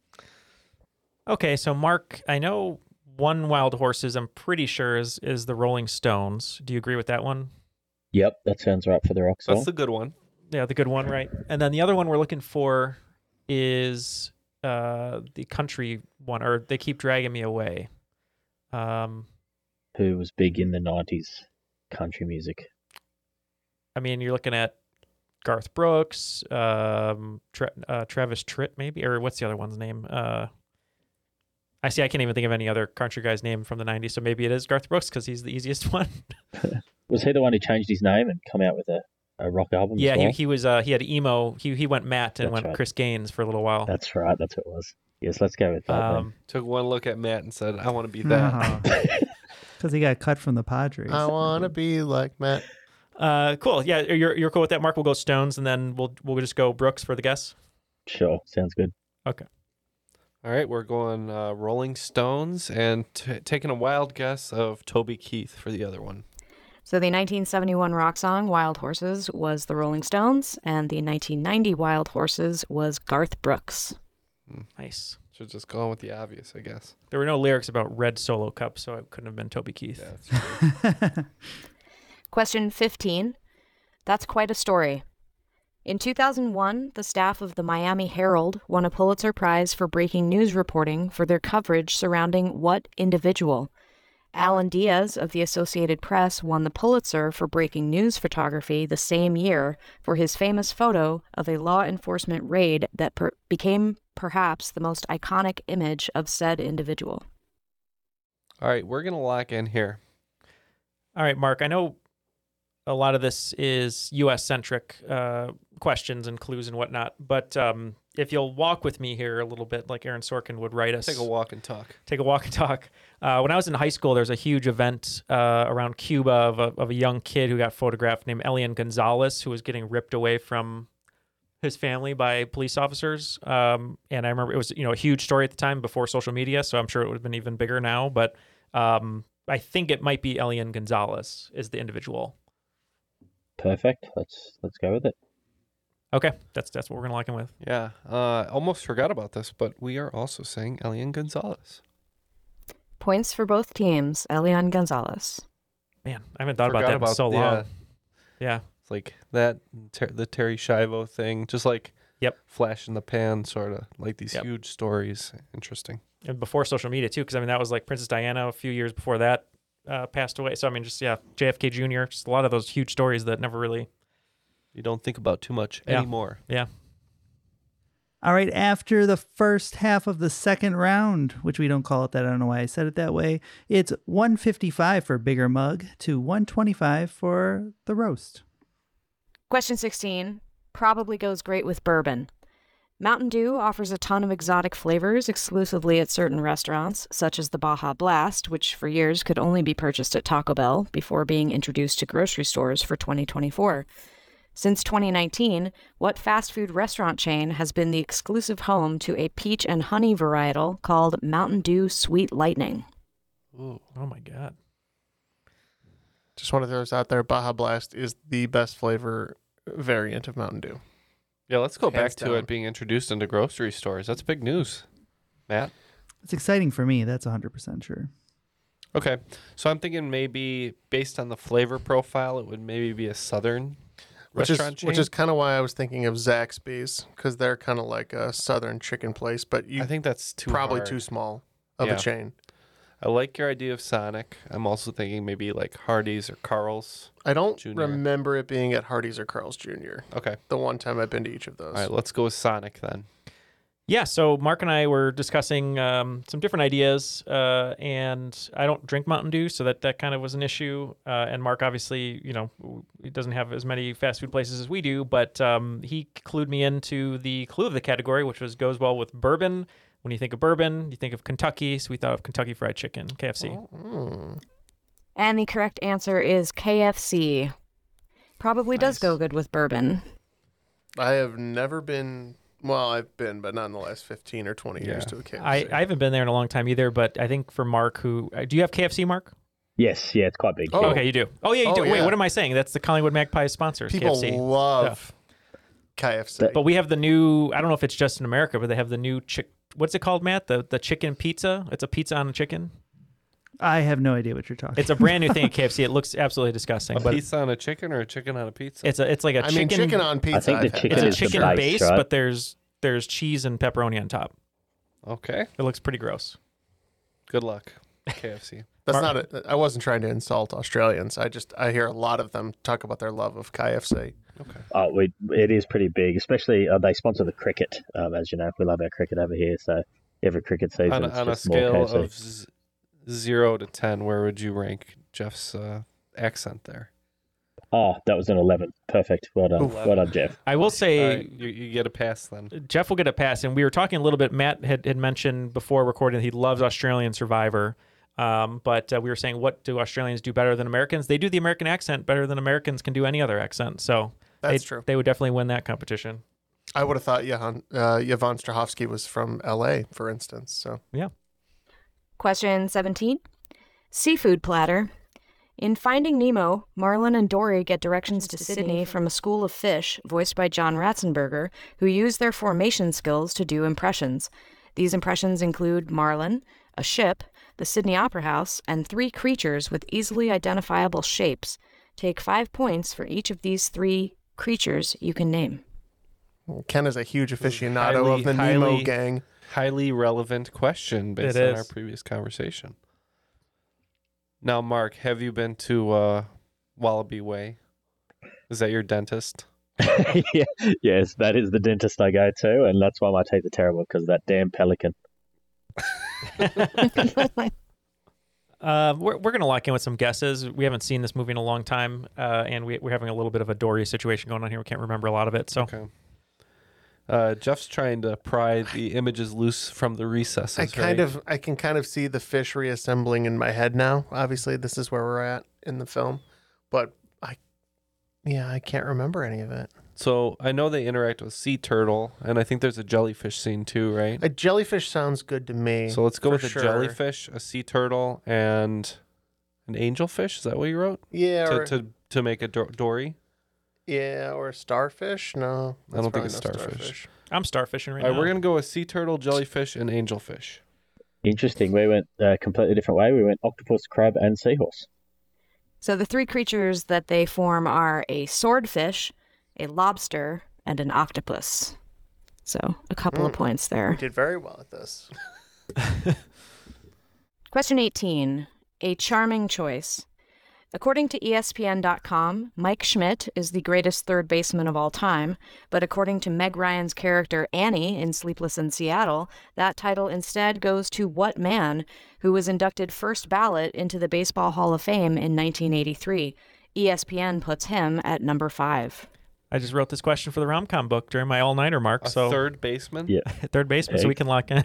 Okay, so Mark, I know one wild horses. I'm pretty sure is is the Rolling Stones. Do you agree with that one? Yep, that sounds right for the rock song. That's the good one. Yeah, the good one, right? And then the other one we're looking for is uh, the country one, or They Keep Dragging Me Away. Um, Who was big in the nineties country music? I mean, you're looking at Garth Brooks, um, Tra- uh, Travis Tritt, maybe, or what's the other one's name? Uh, I see. I can't even think of any other country guy's name from the nineties. So maybe it is Garth Brooks because he's the easiest one. Was he the one who changed his name and come out with a, a rock album? Yeah, as well? he he was. Uh, he had emo. He he went Matt and That's went right. Chris Gaines for a little while. That's right. That's what it was. Yes, let's go with that. Um, Took one look at Matt and said, "I want to be that." Because he got cut from the Padres. I want to be like Matt. Uh, cool. Yeah, you're you're cool with that, Mark. We'll go Stones, and then we'll we'll just go Brooks for the guess. Sure, sounds good. Okay. All right, we're going uh, Rolling Stones and t- taking a wild guess of Toby Keith for the other one. So the nineteen seventy-one rock song Wild Horses was the Rolling Stones, and the nineteen ninety Wild Horses was Garth Brooks. Nice. Should just go on with the obvious, I guess. There were no lyrics about red Solo Cup, so it couldn't have been Toby Keith. Yeah, that's true. Question fifteen. That's quite a story. In two thousand one, the staff of the Miami Herald won a Pulitzer Prize for breaking news reporting for their coverage surrounding what individual? Alan Diaz of the Associated Press won the Pulitzer for breaking news photography the same year for his famous photo of a law enforcement raid that per- became perhaps the most iconic image of said individual. All right, we're going to lock in here. All right, Mark. I know a lot of this is U S centric uh, questions and clues and whatnot, but um, if you'll walk with me here a little bit, like Aaron Sorkin would write us. Take a walk and talk. Take a walk and talk. Uh, when I was in high school, there was a huge event uh, around Cuba of a, of a young kid who got photographed named Elian Gonzalez, who was getting ripped away from his family by police officers. Um, and I remember it was, you know, a huge story at the time before social media, so I'm sure it would have been even bigger now. But um, I think it might be Elian Gonzalez is the individual. Perfect. Let's let's go with it. Okay, that's that's what we're gonna lock in with. Yeah, uh, almost forgot about this, but we are also saying Elian Gonzalez. Points for both teams. Elian Gonzalez. Man, I haven't thought Forgot about that in about- so yeah. long. Yeah, It's like that, ter- the Terry Schiavo thing, just like yep, flash in the pan, sort of like these Yep. huge stories. Interesting. and before social media too, because I mean that was like Princess Diana a few years before that uh, passed away. So I mean, just yeah, J F K Junior Just a lot of those huge stories that never really You don't think about too much Yeah. anymore. Yeah. All right, after the first half of the second round, which we don't call it that, I don't know why I said it that way, it's one fifty-five for Bigger Mug to one twenty-five for the roast. Question sixteen probably goes great with bourbon. Mountain Dew offers a ton of exotic flavors exclusively at certain restaurants, such as the Baja Blast, which for years could only be purchased at Taco Bell before being introduced to grocery stores for twenty twenty-four. Since twenty nineteen, what fast food restaurant chain has been the exclusive home to a peach and honey varietal called Mountain Dew Sweet Lightning? Ooh, oh my God. Just want to throw this out there. Baja Blast is the best flavor variant of Mountain Dew. Yeah, let's go Hands back to down. it being introduced into grocery stores. That's big news. Matt? It's exciting for me, that's one hundred percent sure. Okay, so I'm thinking maybe based on the flavor profile, it would maybe be a southern Which is, restaurant chain. which is kind of why I was thinking of Zaxby's, because they're kind of like a southern chicken place, but you I think that's too probably hard. too small of Yeah. a chain. I like your idea of Sonic. I'm also thinking maybe like Hardee's or Carl's. I don't Junior. remember it being at Hardee's or Carl's Junior Okay. The one time I've been to each of those. All right, let's go with Sonic then. Yeah, so Mark and I were discussing um, some different ideas, uh, and I don't drink Mountain Dew, so that, that kind of was an issue. Uh, and Mark, obviously, you know, he doesn't have as many fast food places as we do, but um, he clued me into the clue of the category, which was goes well with bourbon. When you think of bourbon, you think of Kentucky, so we thought of Kentucky Fried Chicken, K F C. Mm. And the correct answer is K F C. Probably does go good with bourbon. I have never been, well, I've been, but not in the last fifteen or twenty years Yeah. to a K F C. I, I haven't been there in a long time either, but I think for Mark, who uh, do you have K F C, Mark? Yes, yeah, it's quite big. Oh, yeah. okay, you do. Oh, yeah, you Oh, do. Wait, yeah. what am I saying? That's the Collingwood Magpies sponsors, People K F C. love K F C. But we have the new, I don't know if it's just in America, but they have the new, chick. what's it called, Matt? The the chicken pizza? It's a pizza on a chicken? I have no idea what you're talking It's a brand new thing at K F C. It looks absolutely disgusting. A but pizza on a chicken or a chicken on a pizza? It's a, it's like a I chicken. mean, chicken on pizza. I think the I've had. chicken It's a is the chicken base, base, right? but there's there's cheese and pepperoni on top. Okay. It looks pretty gross. Good luck, K F C. That's Mar- not. A, I wasn't trying to insult Australians. I just I hear a lot of them talk about their love of K F C. Okay. Oh, we it is pretty big, especially uh, they sponsor the cricket. Um, as you know, we love our cricket over here. So every cricket season, On, a- it's on a just more scale K F C. of z- zero to ten, where would you rank Jeff's uh, accent there? Oh, that was an eleven. Perfect. Well done. Oof. Well done, Jeff. I will say, All right, you, you get a pass then. Jeff will get a pass. And we were talking a little bit. Matt had, had mentioned before recording that he loves Australian Survivor. Um, but uh, we were saying, what do Australians do better than Americans? They do the American accent better than Americans can do any other accent. So That's they, true. They would definitely win that competition. I would have thought Johan, uh, Yvonne Strahovski was from L A, for instance. So yeah. Question seventeen. Seafood platter. In Finding Nemo, Marlin and Dory get directions to Sydney from a school of fish, voiced by John Ratzenberger, who use their formation skills to do impressions. These impressions include Marlin, a ship, the Sydney Opera House, and three creatures with easily identifiable shapes. Take five points for each of these three creatures you can name. Ken is a huge aficionado Highly- of the Nemo highly- gang. Highly relevant question based It on is. our previous conversation. Now, Mark, have you been to uh, Wallaby Way? Is that your dentist? yeah, yes, that is the dentist I go to, and that's why my teeth are terrible because of that damn pelican. Uh, we're we're going to lock in with some guesses. We haven't seen this movie in a long time, uh, and we, we're having a little bit of a Dory situation going on here. We can't remember a lot of it. So Okay. Uh, Jeff's trying to pry the images loose from the recesses. I kind right? of, I can kind of see the fish reassembling in my head now. Obviously, this is where we're at in the film, but I, yeah, I can't remember any of it. So I know they interact with sea turtle, and I think there's a jellyfish scene too, right? A jellyfish sounds good to me. So let's go for with a sure. jellyfish, a sea turtle, and an angelfish. Is that what you wrote? Yeah. To or, to, to make a do- dory. yeah, or a starfish. No, I don't think that's it's probably no starfish. I'm starfishing right All right, now. we're gonna go with sea turtle, jellyfish, and angelfish. Interesting. We went a completely different way. We went octopus, crab, and seahorse. So the three creatures that they form are a swordfish, a lobster, and an octopus. So a couple Mm. of points there. We did very well at this. Question eighteen. A charming choice. According to E S P N dot com, Mike Schmidt is the greatest third baseman of all time, but according to Meg Ryan's character Annie in Sleepless in Seattle, that title instead goes to what man who was inducted first ballot into the Baseball Hall of Fame in nineteen eighty-three. E S P N puts him at number five. I just wrote this question for the rom-com book during my all-nighter mark. A so third baseman? Yeah. third baseman, so Hey. we can lock in.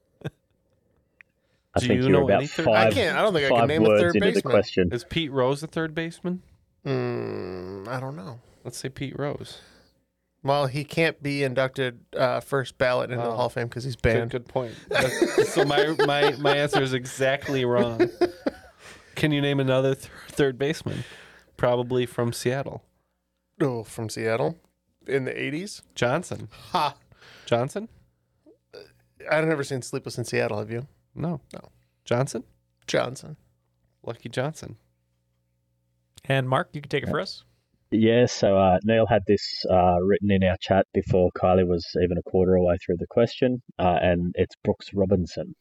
I Do think you you're know about any third- five, I can't. I don't think I five can name a words third into the baseman. question. Is Pete Rose a third baseman? Mm, I don't know. Let's say Pete Rose. Well, he can't be inducted uh, first ballot into the Oh. Hall of Fame because he's Good, banned. good point. That's- so my, my, my answer is exactly wrong. Can you name another th- third baseman? Probably from Seattle. Oh, from Seattle in the eighties. Johnson. Ha! Johnson? I've never seen Sleepless in Seattle. Have you? No. No. Johnson? Johnson. Lucky Johnson. And Mark, you can take it for us. Yeah, so uh, Neil had this uh, written in our chat before Kylie was even a quarter away through the question, uh, and it's Brooks Robinson.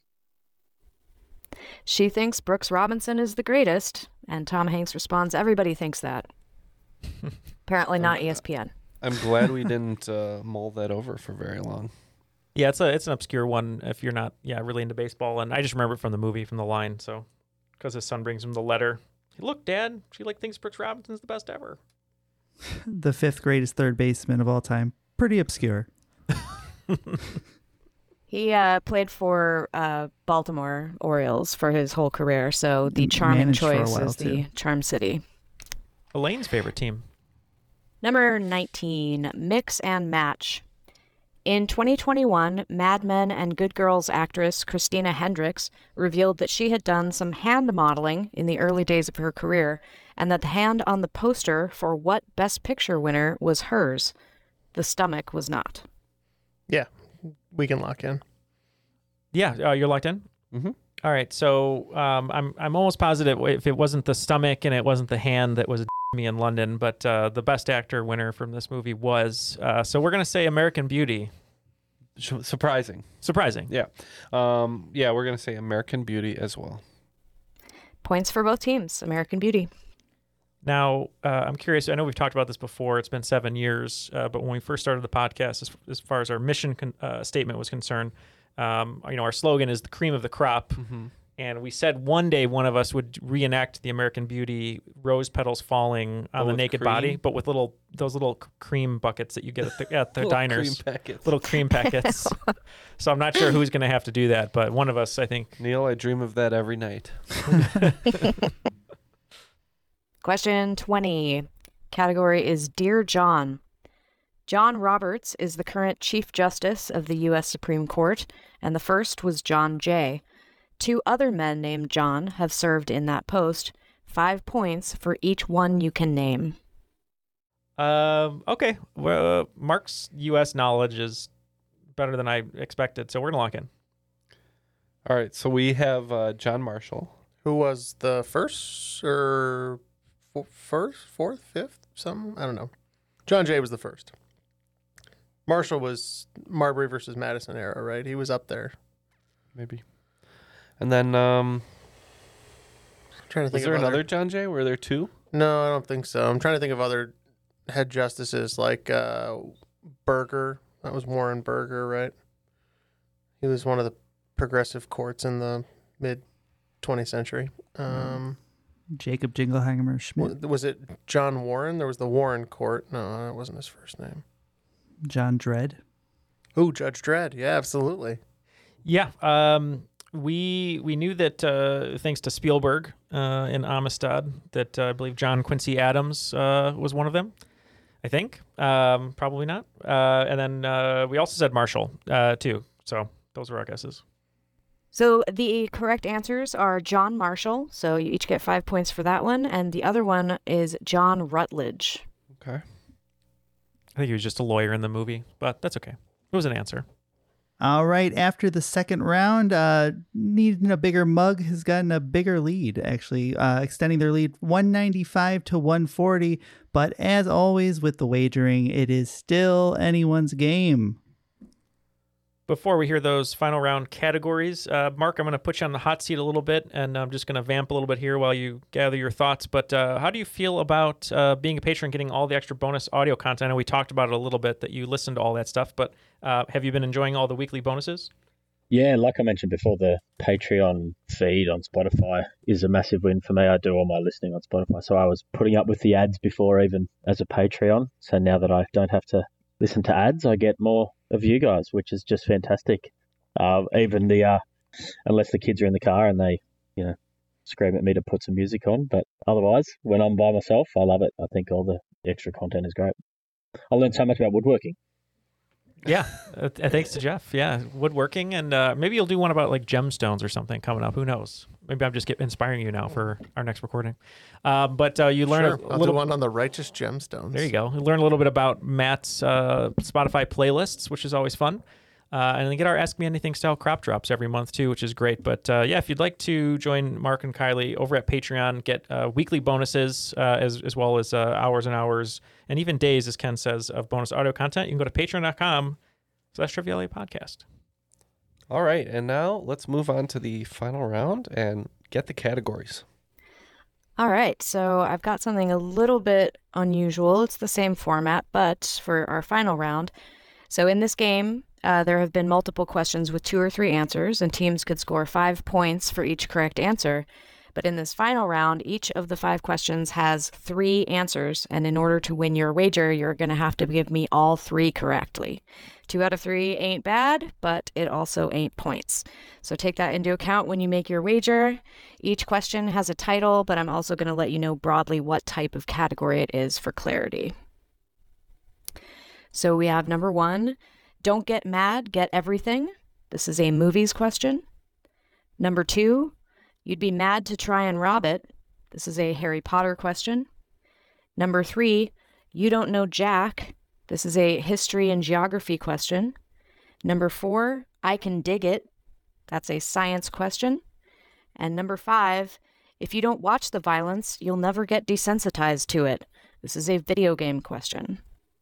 She thinks Brooks Robinson is the greatest, and Tom Hanks responds, everybody thinks that. Apparently not E S P N. I'm glad we didn't uh, mull that over for very long. Yeah, it's a it's an obscure one if you're not yeah really into baseball, and I just remember it from the movie, from the line. So, because his son brings him the letter. Look, Dad, she like thinks Brooks Robinson's the best ever. The fifth greatest third baseman of all time. Pretty obscure. He uh, played for uh, Baltimore Orioles for his whole career, so the charming Managed for a choice while, is the too. Charm City. Elaine's favorite team. Number nineteen, Mix and Match. In twenty twenty-one, Mad Men and Good Girls actress Christina Hendricks revealed that she had done some hand modeling in the early days of her career, and that the hand on the poster for what Best Picture winner was hers. The stomach was not. Yeah, we can lock in. Yeah, uh, you're locked in. Mm-hmm. All right, so um, I'm I'm almost positive if it wasn't the stomach and it wasn't the hand that was me in London, but uh, the Best Actor winner from this movie was. Uh, so we're gonna say American Beauty. Surprising. Surprising. Yeah. Um, yeah, we're going to say American Beauty as well. Points for both teams. American Beauty. Now, uh, I'm curious. I know we've talked about this before. It's been seven years, uh, but when we first started the podcast, as, as far as our mission con- uh, statement was concerned, um, you know, our slogan is the cream of the crop. Mm-hmm. And we said one day one of us would reenact the American Beauty rose petals falling on Oh, the with naked cream? body, but with little those little c- cream buckets that you get at the, at the Little diners. cream packets. Little cream packets. So I'm not sure who's going to have to do that, but one of us, I think. Neil, I dream of that every night. Question twenty. Category is Dear John. John Roberts is the current Chief Justice of the U S Supreme Court, and the first was John Jay. Two other men named John have served in that post. Five points for each one you can name. Um, okay. Well, uh, Mark's U S knowledge is better than I expected, so we're going to lock in. All right, so we have uh, John Marshall. Who was the first or f- first, fourth, fifth, something? I don't know. John Jay was the first. Marshall was Marbury versus Madison era, right? He was up there. Maybe. And then, um, I'm trying to think was there of another other... John Jay? Were there two? No, I don't think so. I'm trying to think of other head justices like uh, Berger. That was Warren Berger, right? He was one of the progressive courts in the mid twentieth century. Um, Jacob Jingleheimer Schmidt. w- was it John Warren? There was the Warren Court. No, that wasn't his first name. John Dredd. Ooh, Judge Dredd. Yeah, absolutely. Yeah. Um, we we knew that uh, thanks to Spielberg uh, in Amistad, that uh, I believe John Quincy Adams uh, was one of them. I think. Um, probably not. Uh, and then uh, we also said Marshall, uh, too. So those were our guesses. So the correct answers are John Marshall. So you each get five points for that one. And the other one is John Rutledge. Okay. I think he was just a lawyer in the movie, but that's okay. It was an answer. All right. After the second round, uh, needing a bigger mug has gotten a bigger lead, actually, uh, extending their lead one ninety-five to one forty. But as always with the wagering, it is still anyone's game. Before we hear those final round categories, uh, Mark, I'm going to put you on the hot seat a little bit, and I'm just going to vamp a little bit here while you gather your thoughts. But uh, how do you feel about uh, being a patron, getting all the extra bonus audio content? I know we talked about it a little bit, that you listened to all that stuff, but uh, have you been enjoying all the weekly bonuses? Yeah, like I mentioned before, the Patreon feed on Spotify is a massive win for me. I do all my listening on Spotify, so I was putting up with the ads before even as a Patreon. So now that I don't have to listen to ads, I get more of you guys, which is just fantastic. Uh, even the uh, unless the kids are in the car and they, you know, scream at me to put some music on, but otherwise, when I'm by myself, I love it. I think all the extra content is great. I learned so much about woodworking. Yeah, uh, thanks to Jeff. Yeah, woodworking, and uh, maybe you'll do one about like gemstones or something coming up. Who knows? Maybe I'm just get, inspiring you now for our next recording. Uh, but uh, you learn sure. a, a I'll little do one on the righteous gemstones. There you go. You learn a little bit about Matt's uh, Spotify playlists, which is always fun. Uh, and then get our Ask Me Anything style crop drops every month too, which is great. But uh, yeah, if you'd like to join Mark and Kylie over at Patreon, get uh, weekly bonuses uh, as as well as uh, hours and hours and even days, as Ken says, of bonus audio content, you can go to patreon dot com slash Triviality Podcast. All right, and now let's move on to the final round and get the categories. All right, so I've got something a little bit unusual. It's the same format, but for our final round. So in this game, uh, there have been multiple questions with two or three answers, and teams could score five points for each correct answer. But in this final round, each of the five questions has three answers, and in order to win your wager, you're going to have to give me all three correctly. Two out of three ain't bad, but it also ain't points. So take that into account when you make your wager. Each question has a title, but I'm also going to let you know broadly what type of category it is for clarity. So we have number one, don't get mad, get everything. This is a movies question. Number two, you'd be mad to try and rob it. This is a Harry Potter question. Number three, you don't know Jack. This is a history and geography question. Number four, I can dig it. That's a science question. And number five, if you don't watch the violence, you'll never get desensitized to it. This is a video game question.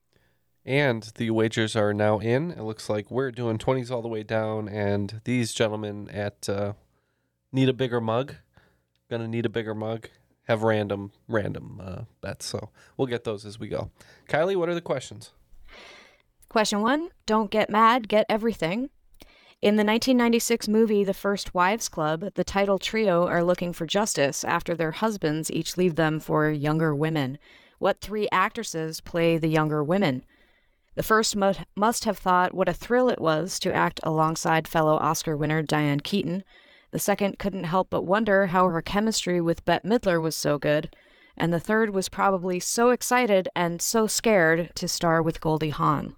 And the wagers are now in. It looks like we're doing twenties all the way down, and these gentlemen at uh, Need a Bigger Mug, gonna need a bigger mug, have random random uh, bets. So we'll get those as we go. Kylie, what are the questions? Question one, don't get mad, get everything. In the nineteen ninety-six movie The First Wives Club, the title trio are looking for justice after their husbands each leave them for younger women. What three actresses play the younger women? The first mu- must have thought what a thrill it was to act alongside fellow Oscar winner Diane Keaton. The second couldn't help but wonder how her chemistry with Bette Midler was so good. And the third was probably so excited and so scared to star with Goldie Hawn.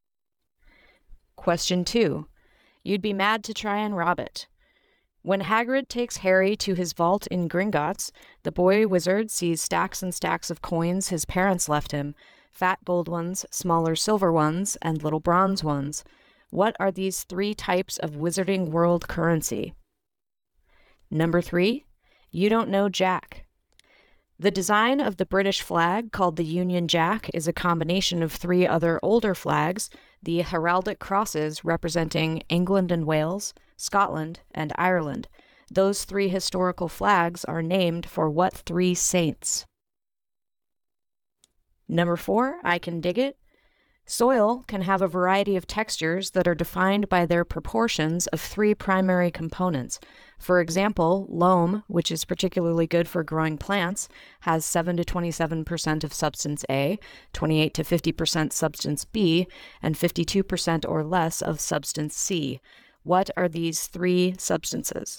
Question two. You'd be mad to try and rob it. When Hagrid takes Harry to his vault in Gringotts, the boy wizard sees stacks and stacks of coins his parents left him, fat gold ones, smaller silver ones, and little bronze ones. What are these three types of Wizarding World currency? Number three, you don't know Jack. The design of the British flag, called the Union Jack, is a combination of three other older flags, the heraldic crosses representing England and Wales, Scotland, and Ireland. Those three historical flags are named for what three saints? Number four, I can dig it. Soil can have a variety of textures that are defined by their proportions of three primary components. For example, loam, which is particularly good for growing plants, has seven to twenty-seven percent of substance A, twenty-eight to fifty percent substance B, and fifty-two percent or less of substance C. What are these three substances?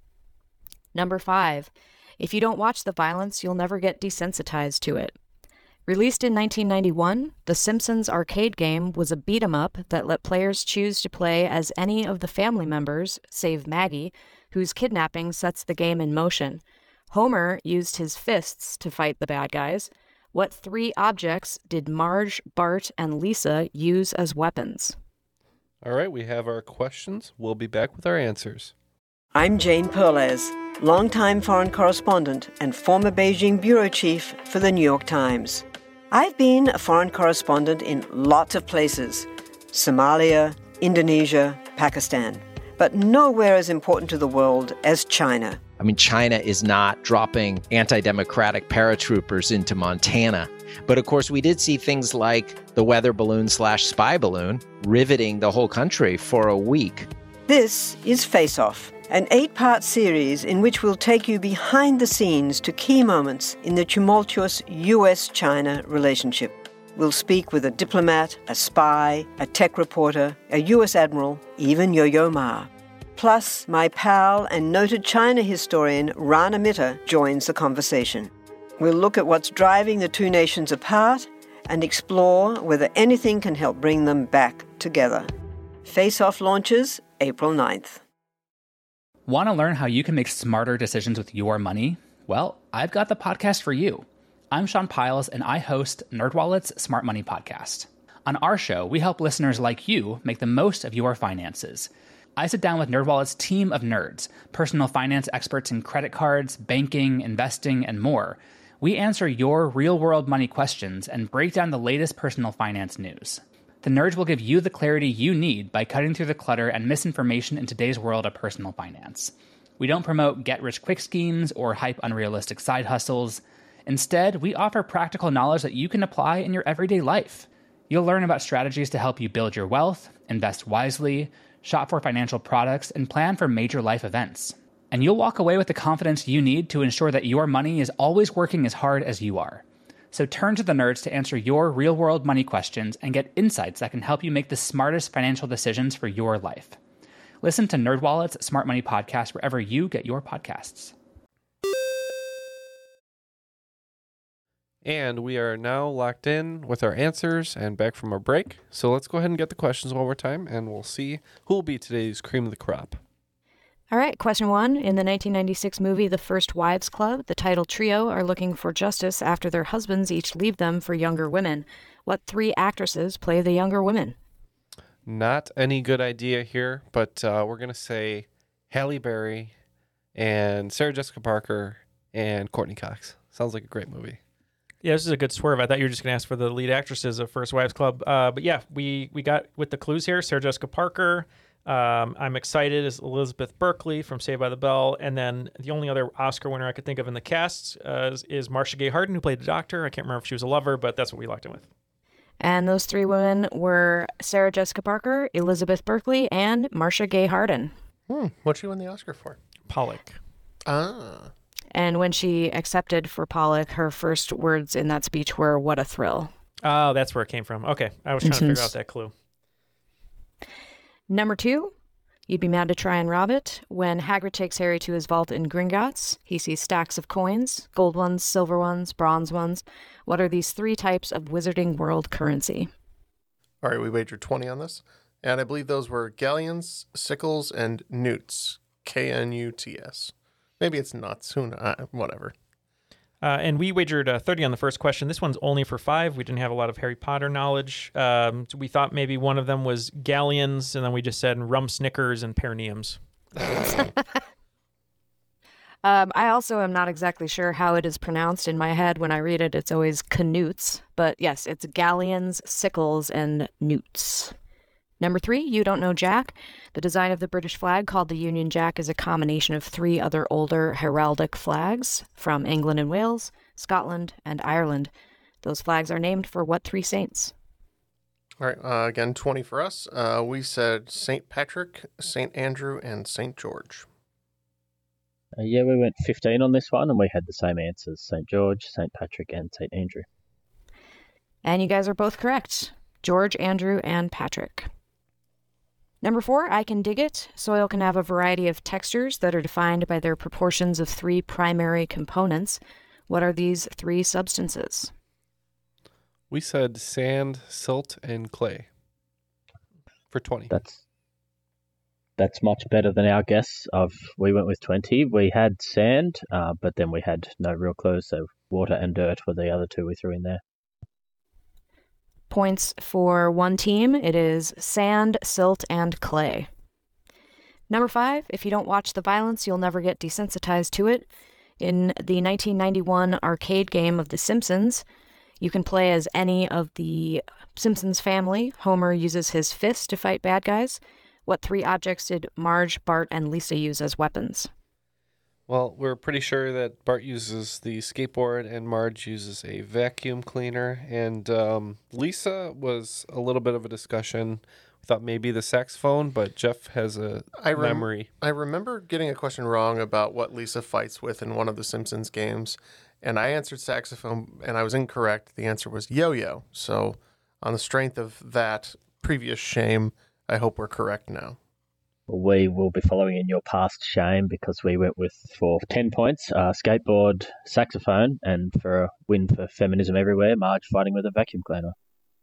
Number five, if you don't watch the violence, you'll never get desensitized to it. Released in nineteen ninety-one, The Simpsons arcade game was a beat-em-up that let players choose to play as any of the family members, save Maggie, whose kidnapping sets the game in motion. Homer used his fists to fight the bad guys. What three objects did Marge, Bart, and Lisa use as weapons? All right, we have our questions. We'll be back with our answers. I'm Jane Perlez, longtime foreign correspondent and former Beijing bureau chief for the New York Times. I've been a foreign correspondent in lots of places: Somalia, Indonesia, Pakistan, but nowhere as important to the world as China. I mean, China is not dropping anti-democratic paratroopers into Montana. But of course, we did see things like the weather balloon slash spy balloon riveting the whole country for a week. This is Face Off, an eight-part series in which we'll take you behind the scenes to key moments in the tumultuous U S China relationship. We'll speak with a diplomat, a spy, a tech reporter, a U S admiral, even Yo-Yo Ma. Plus, my pal and noted China historian Rana Mitter joins the conversation. We'll look at what's driving the two nations apart and explore whether anything can help bring them back together. Face Off launches April ninth. Want to learn how you can make smarter decisions with your money? Well, I've got the podcast for you. I'm Sean Piles, and I host NerdWallet's Smart Money Podcast. On our show, we help listeners like you make the most of your finances. I sit down with NerdWallet's team of nerds, personal finance experts in credit cards, banking, investing, and more. We answer your real-world money questions and break down the latest personal finance news. The nerds will give you the clarity you need by cutting through the clutter and misinformation in today's world of personal finance. We don't promote get-rich-quick schemes or hype unrealistic side hustles. Instead, we offer practical knowledge that you can apply in your everyday life. You'll learn about strategies to help you build your wealth, invest wisely, shop for financial products, and plan for major life events. And you'll walk away with the confidence you need to ensure that your money is always working as hard as you are. So turn to the nerds to answer your real-world money questions and get insights that can help you make the smartest financial decisions for your life. Listen to NerdWallet's Smart Money Podcast wherever you get your podcasts. And we are now locked in with our answers and back from our break. So let's go ahead and get the questions one more time, and we'll see who will be today's cream of the crop. All right, question one. In the nineteen ninety-six movie The First Wives Club, the title trio are looking for justice after their husbands each leave them for younger women. What three actresses play the younger women? Not any good idea here, but uh, we're going to say Halle Berry and Sarah Jessica Parker and Courtney Cox. Sounds like a great movie. Yeah, this is a good swerve. I thought you were just going to ask for the lead actresses of First Wives Club. Uh, but yeah, we, we got with the clues here, Sarah Jessica Parker. Um, I'm excited is Elizabeth Berkley from Saved by the Bell. And then the only other Oscar winner I could think of in the cast uh, is, is Marcia Gay Harden, who played the doctor. I can't remember if she was a lover, but that's what we locked in with. And those three women were Sarah Jessica Parker, Elizabeth Berkley, and Marcia Gay Harden. Hmm. What'd she win the Oscar for? Pollock. Ah. And when she accepted for Pollock, her first words in that speech were, "What a thrill." Oh, that's where it came from. Okay. I was trying to figure out that clue. Number two, you'd be mad to try and rob it. When Hagrid takes Harry to his vault in Gringotts, he sees stacks of coins, gold ones, silver ones, bronze ones. What are these three types of Wizarding World currency? All right, we wagered twenty on this. And I believe those were galleons, sickles, and newts. K N U T S. Maybe it's nuts. Who knows? Whatever. Uh, and we wagered uh, thirty on the first question. This one's only for five. We didn't have a lot of Harry Potter knowledge. Um, so we thought maybe one of them was galleons, and then we just said rum Snickers and perineums. um, I also am not exactly sure how it is pronounced. In my head, when I read it, it's always canutes. But yes, it's galleons, sickles, and newts. Number three, you don't know Jack. The design of the British flag, called the Union Jack, is a combination of three other older heraldic flags from England and Wales, Scotland, and Ireland. Those flags are named for what three saints? All right. Uh, again, twenty for us. Uh, we said Saint Patrick, Saint Andrew, and Saint George. Uh, yeah, we went fifteen on this one, and we had the same answers: Saint George, Saint Patrick, and Saint Andrew. And you guys are both correct. George, Andrew, and Patrick. Number four, I Can Dig It. Soil can have a variety of textures that are defined by their proportions of three primary components. What are these three substances? We said sand, silt, and clay for twenty. That's that's much better than our guess of, we went with twenty. We had sand, uh, but then we had no real clues, so water and dirt were the other two we threw in there. Points for one team. It is sand, silt, and clay. Number five, if you don't watch the violence, you'll never get desensitized to it. In the nineteen ninety-one arcade game of The Simpsons, you can play as any of the Simpsons family. Homer uses his fist to fight bad guys. What three objects did Marge, Bart, and Lisa use as weapons? Well, we're pretty sure that Bart uses the skateboard and Marge uses a vacuum cleaner. And um, Lisa was a little bit of a discussion. We thought maybe the saxophone, but Jeff has a I rem- memory. I remember getting a question wrong about what Lisa fights with in one of the Simpsons games. And I answered saxophone, and I was incorrect. The answer was yo-yo. So on the strength of that previous shame, I hope we're correct now. We will be following in your past shame because we went with, for ten points, uh, skateboard, saxophone, and for a win for feminism everywhere, Marge fighting with a vacuum cleaner.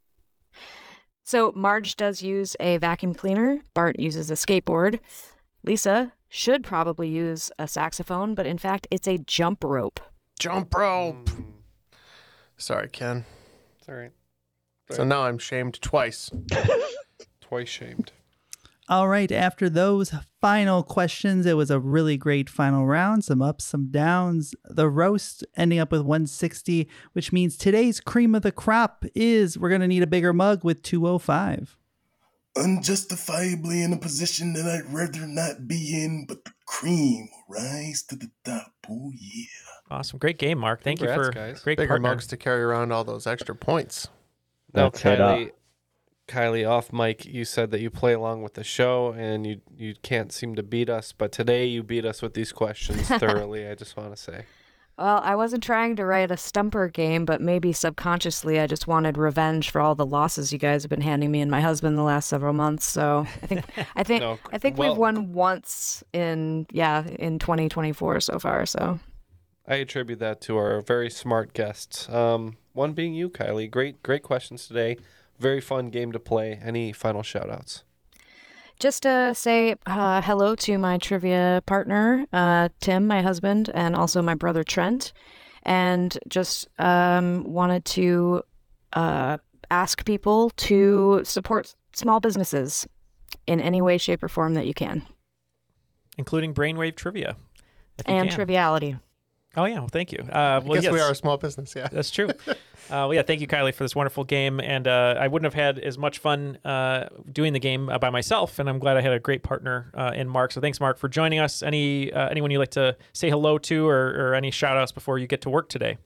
So Marge does use a vacuum cleaner. Bart uses a skateboard. Lisa should probably use a saxophone, but in fact, it's a jump rope. Jump rope! Mm. Sorry, Ken. It's all right. So now I'm shamed twice. Twice shamed. All right, after those final questions, it was a really great final round. Some ups, some downs. The roast ending up with one sixty, which means today's cream of the crop is we're going to need a bigger mug with two oh five. Unjustifiably in a position that I'd rather not be in, but the cream will rise to the top. Oh, yeah. Awesome. Great game, Mark. Thank Congrats, you for guys. great Bigger partner. mugs to carry around all those extra points. Now, That's it, uh, Kylie, Kylie, off mic, you said that you play along with the show and you you can't seem to beat us, but today you beat us with these questions thoroughly, I just want to say. Well, I wasn't trying to write a stumper game, but maybe subconsciously I just wanted revenge for all the losses you guys have been handing me and my husband the last several months. So I think I think No, I think well- we've won once in yeah in twenty twenty-four so far. So I attribute that to our very smart guests. Um, one being you, Kylie. Great, great questions today. Very fun game to play. Any final shout outs? just to say uh, hello to my trivia partner, uh, Tim, my husband, and also my brother Trent, and just um, wanted to uh, ask people to support small businesses in any way, shape, or form that you can. Including Brainwave Trivia. if you And can. Triviality. Oh, yeah. Well, thank you. Uh, well, I guess yes. we are a small business, yeah. That's true. uh, well, yeah, thank you, Kylie, for this wonderful game. And uh, I wouldn't have had as much fun uh, doing the game uh, by myself, and I'm glad I had a great partner uh, in Mark. So thanks, Mark, for joining us. Any uh, Anyone you'd like to say hello to, or, or any shout-outs before you get to work today?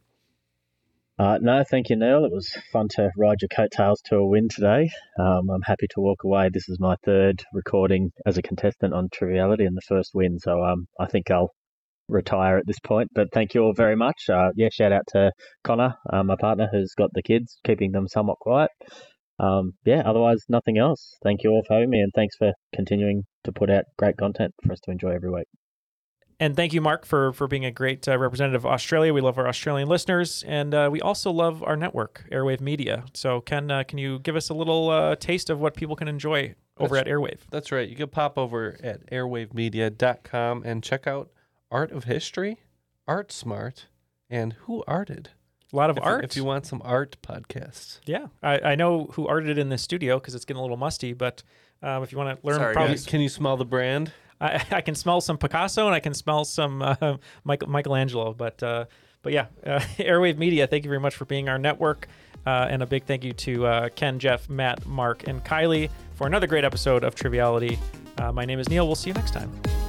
Uh, no, thank you, Neil. It was fun to ride your coattails to a win today. Um, I'm happy to walk away. This is my third recording as a contestant on Triviality and the first win, so um, I think I'll retire at this point. But thank you all very much. Uh, yeah, shout out to Connor, uh, my partner, who's got the kids, keeping them somewhat quiet. Um, yeah, otherwise, nothing else. Thank you all for having me, and thanks for continuing to put out great content for us to enjoy every week. And thank you, Mark, for, for being a great uh, representative of Australia. We love our Australian listeners, and uh, we also love our network, Airwave Media. So, Ken, uh, can you give us a little uh, taste of what people can enjoy over That's- at Airwave? That's right. You can pop over at airwave media dot com and check out Art of History, Art Smart, and Who Arted. A lot of if, art. If you want some art podcasts. Yeah, I, I know who arted it in the studio because it's getting a little musty, but um, if you want to learn, Sorry, probably guys. Can you smell the brand? I, I can smell some Picasso and I can smell some uh, Michael, Michelangelo. But uh, but yeah, uh, Airwave Media, thank you very much for being our network. Uh, and a big thank you to uh, Ken, Jeff, Matt, Mark, and Kylie for another great episode of Triviality. Uh, my name is Neil. We'll see you next time.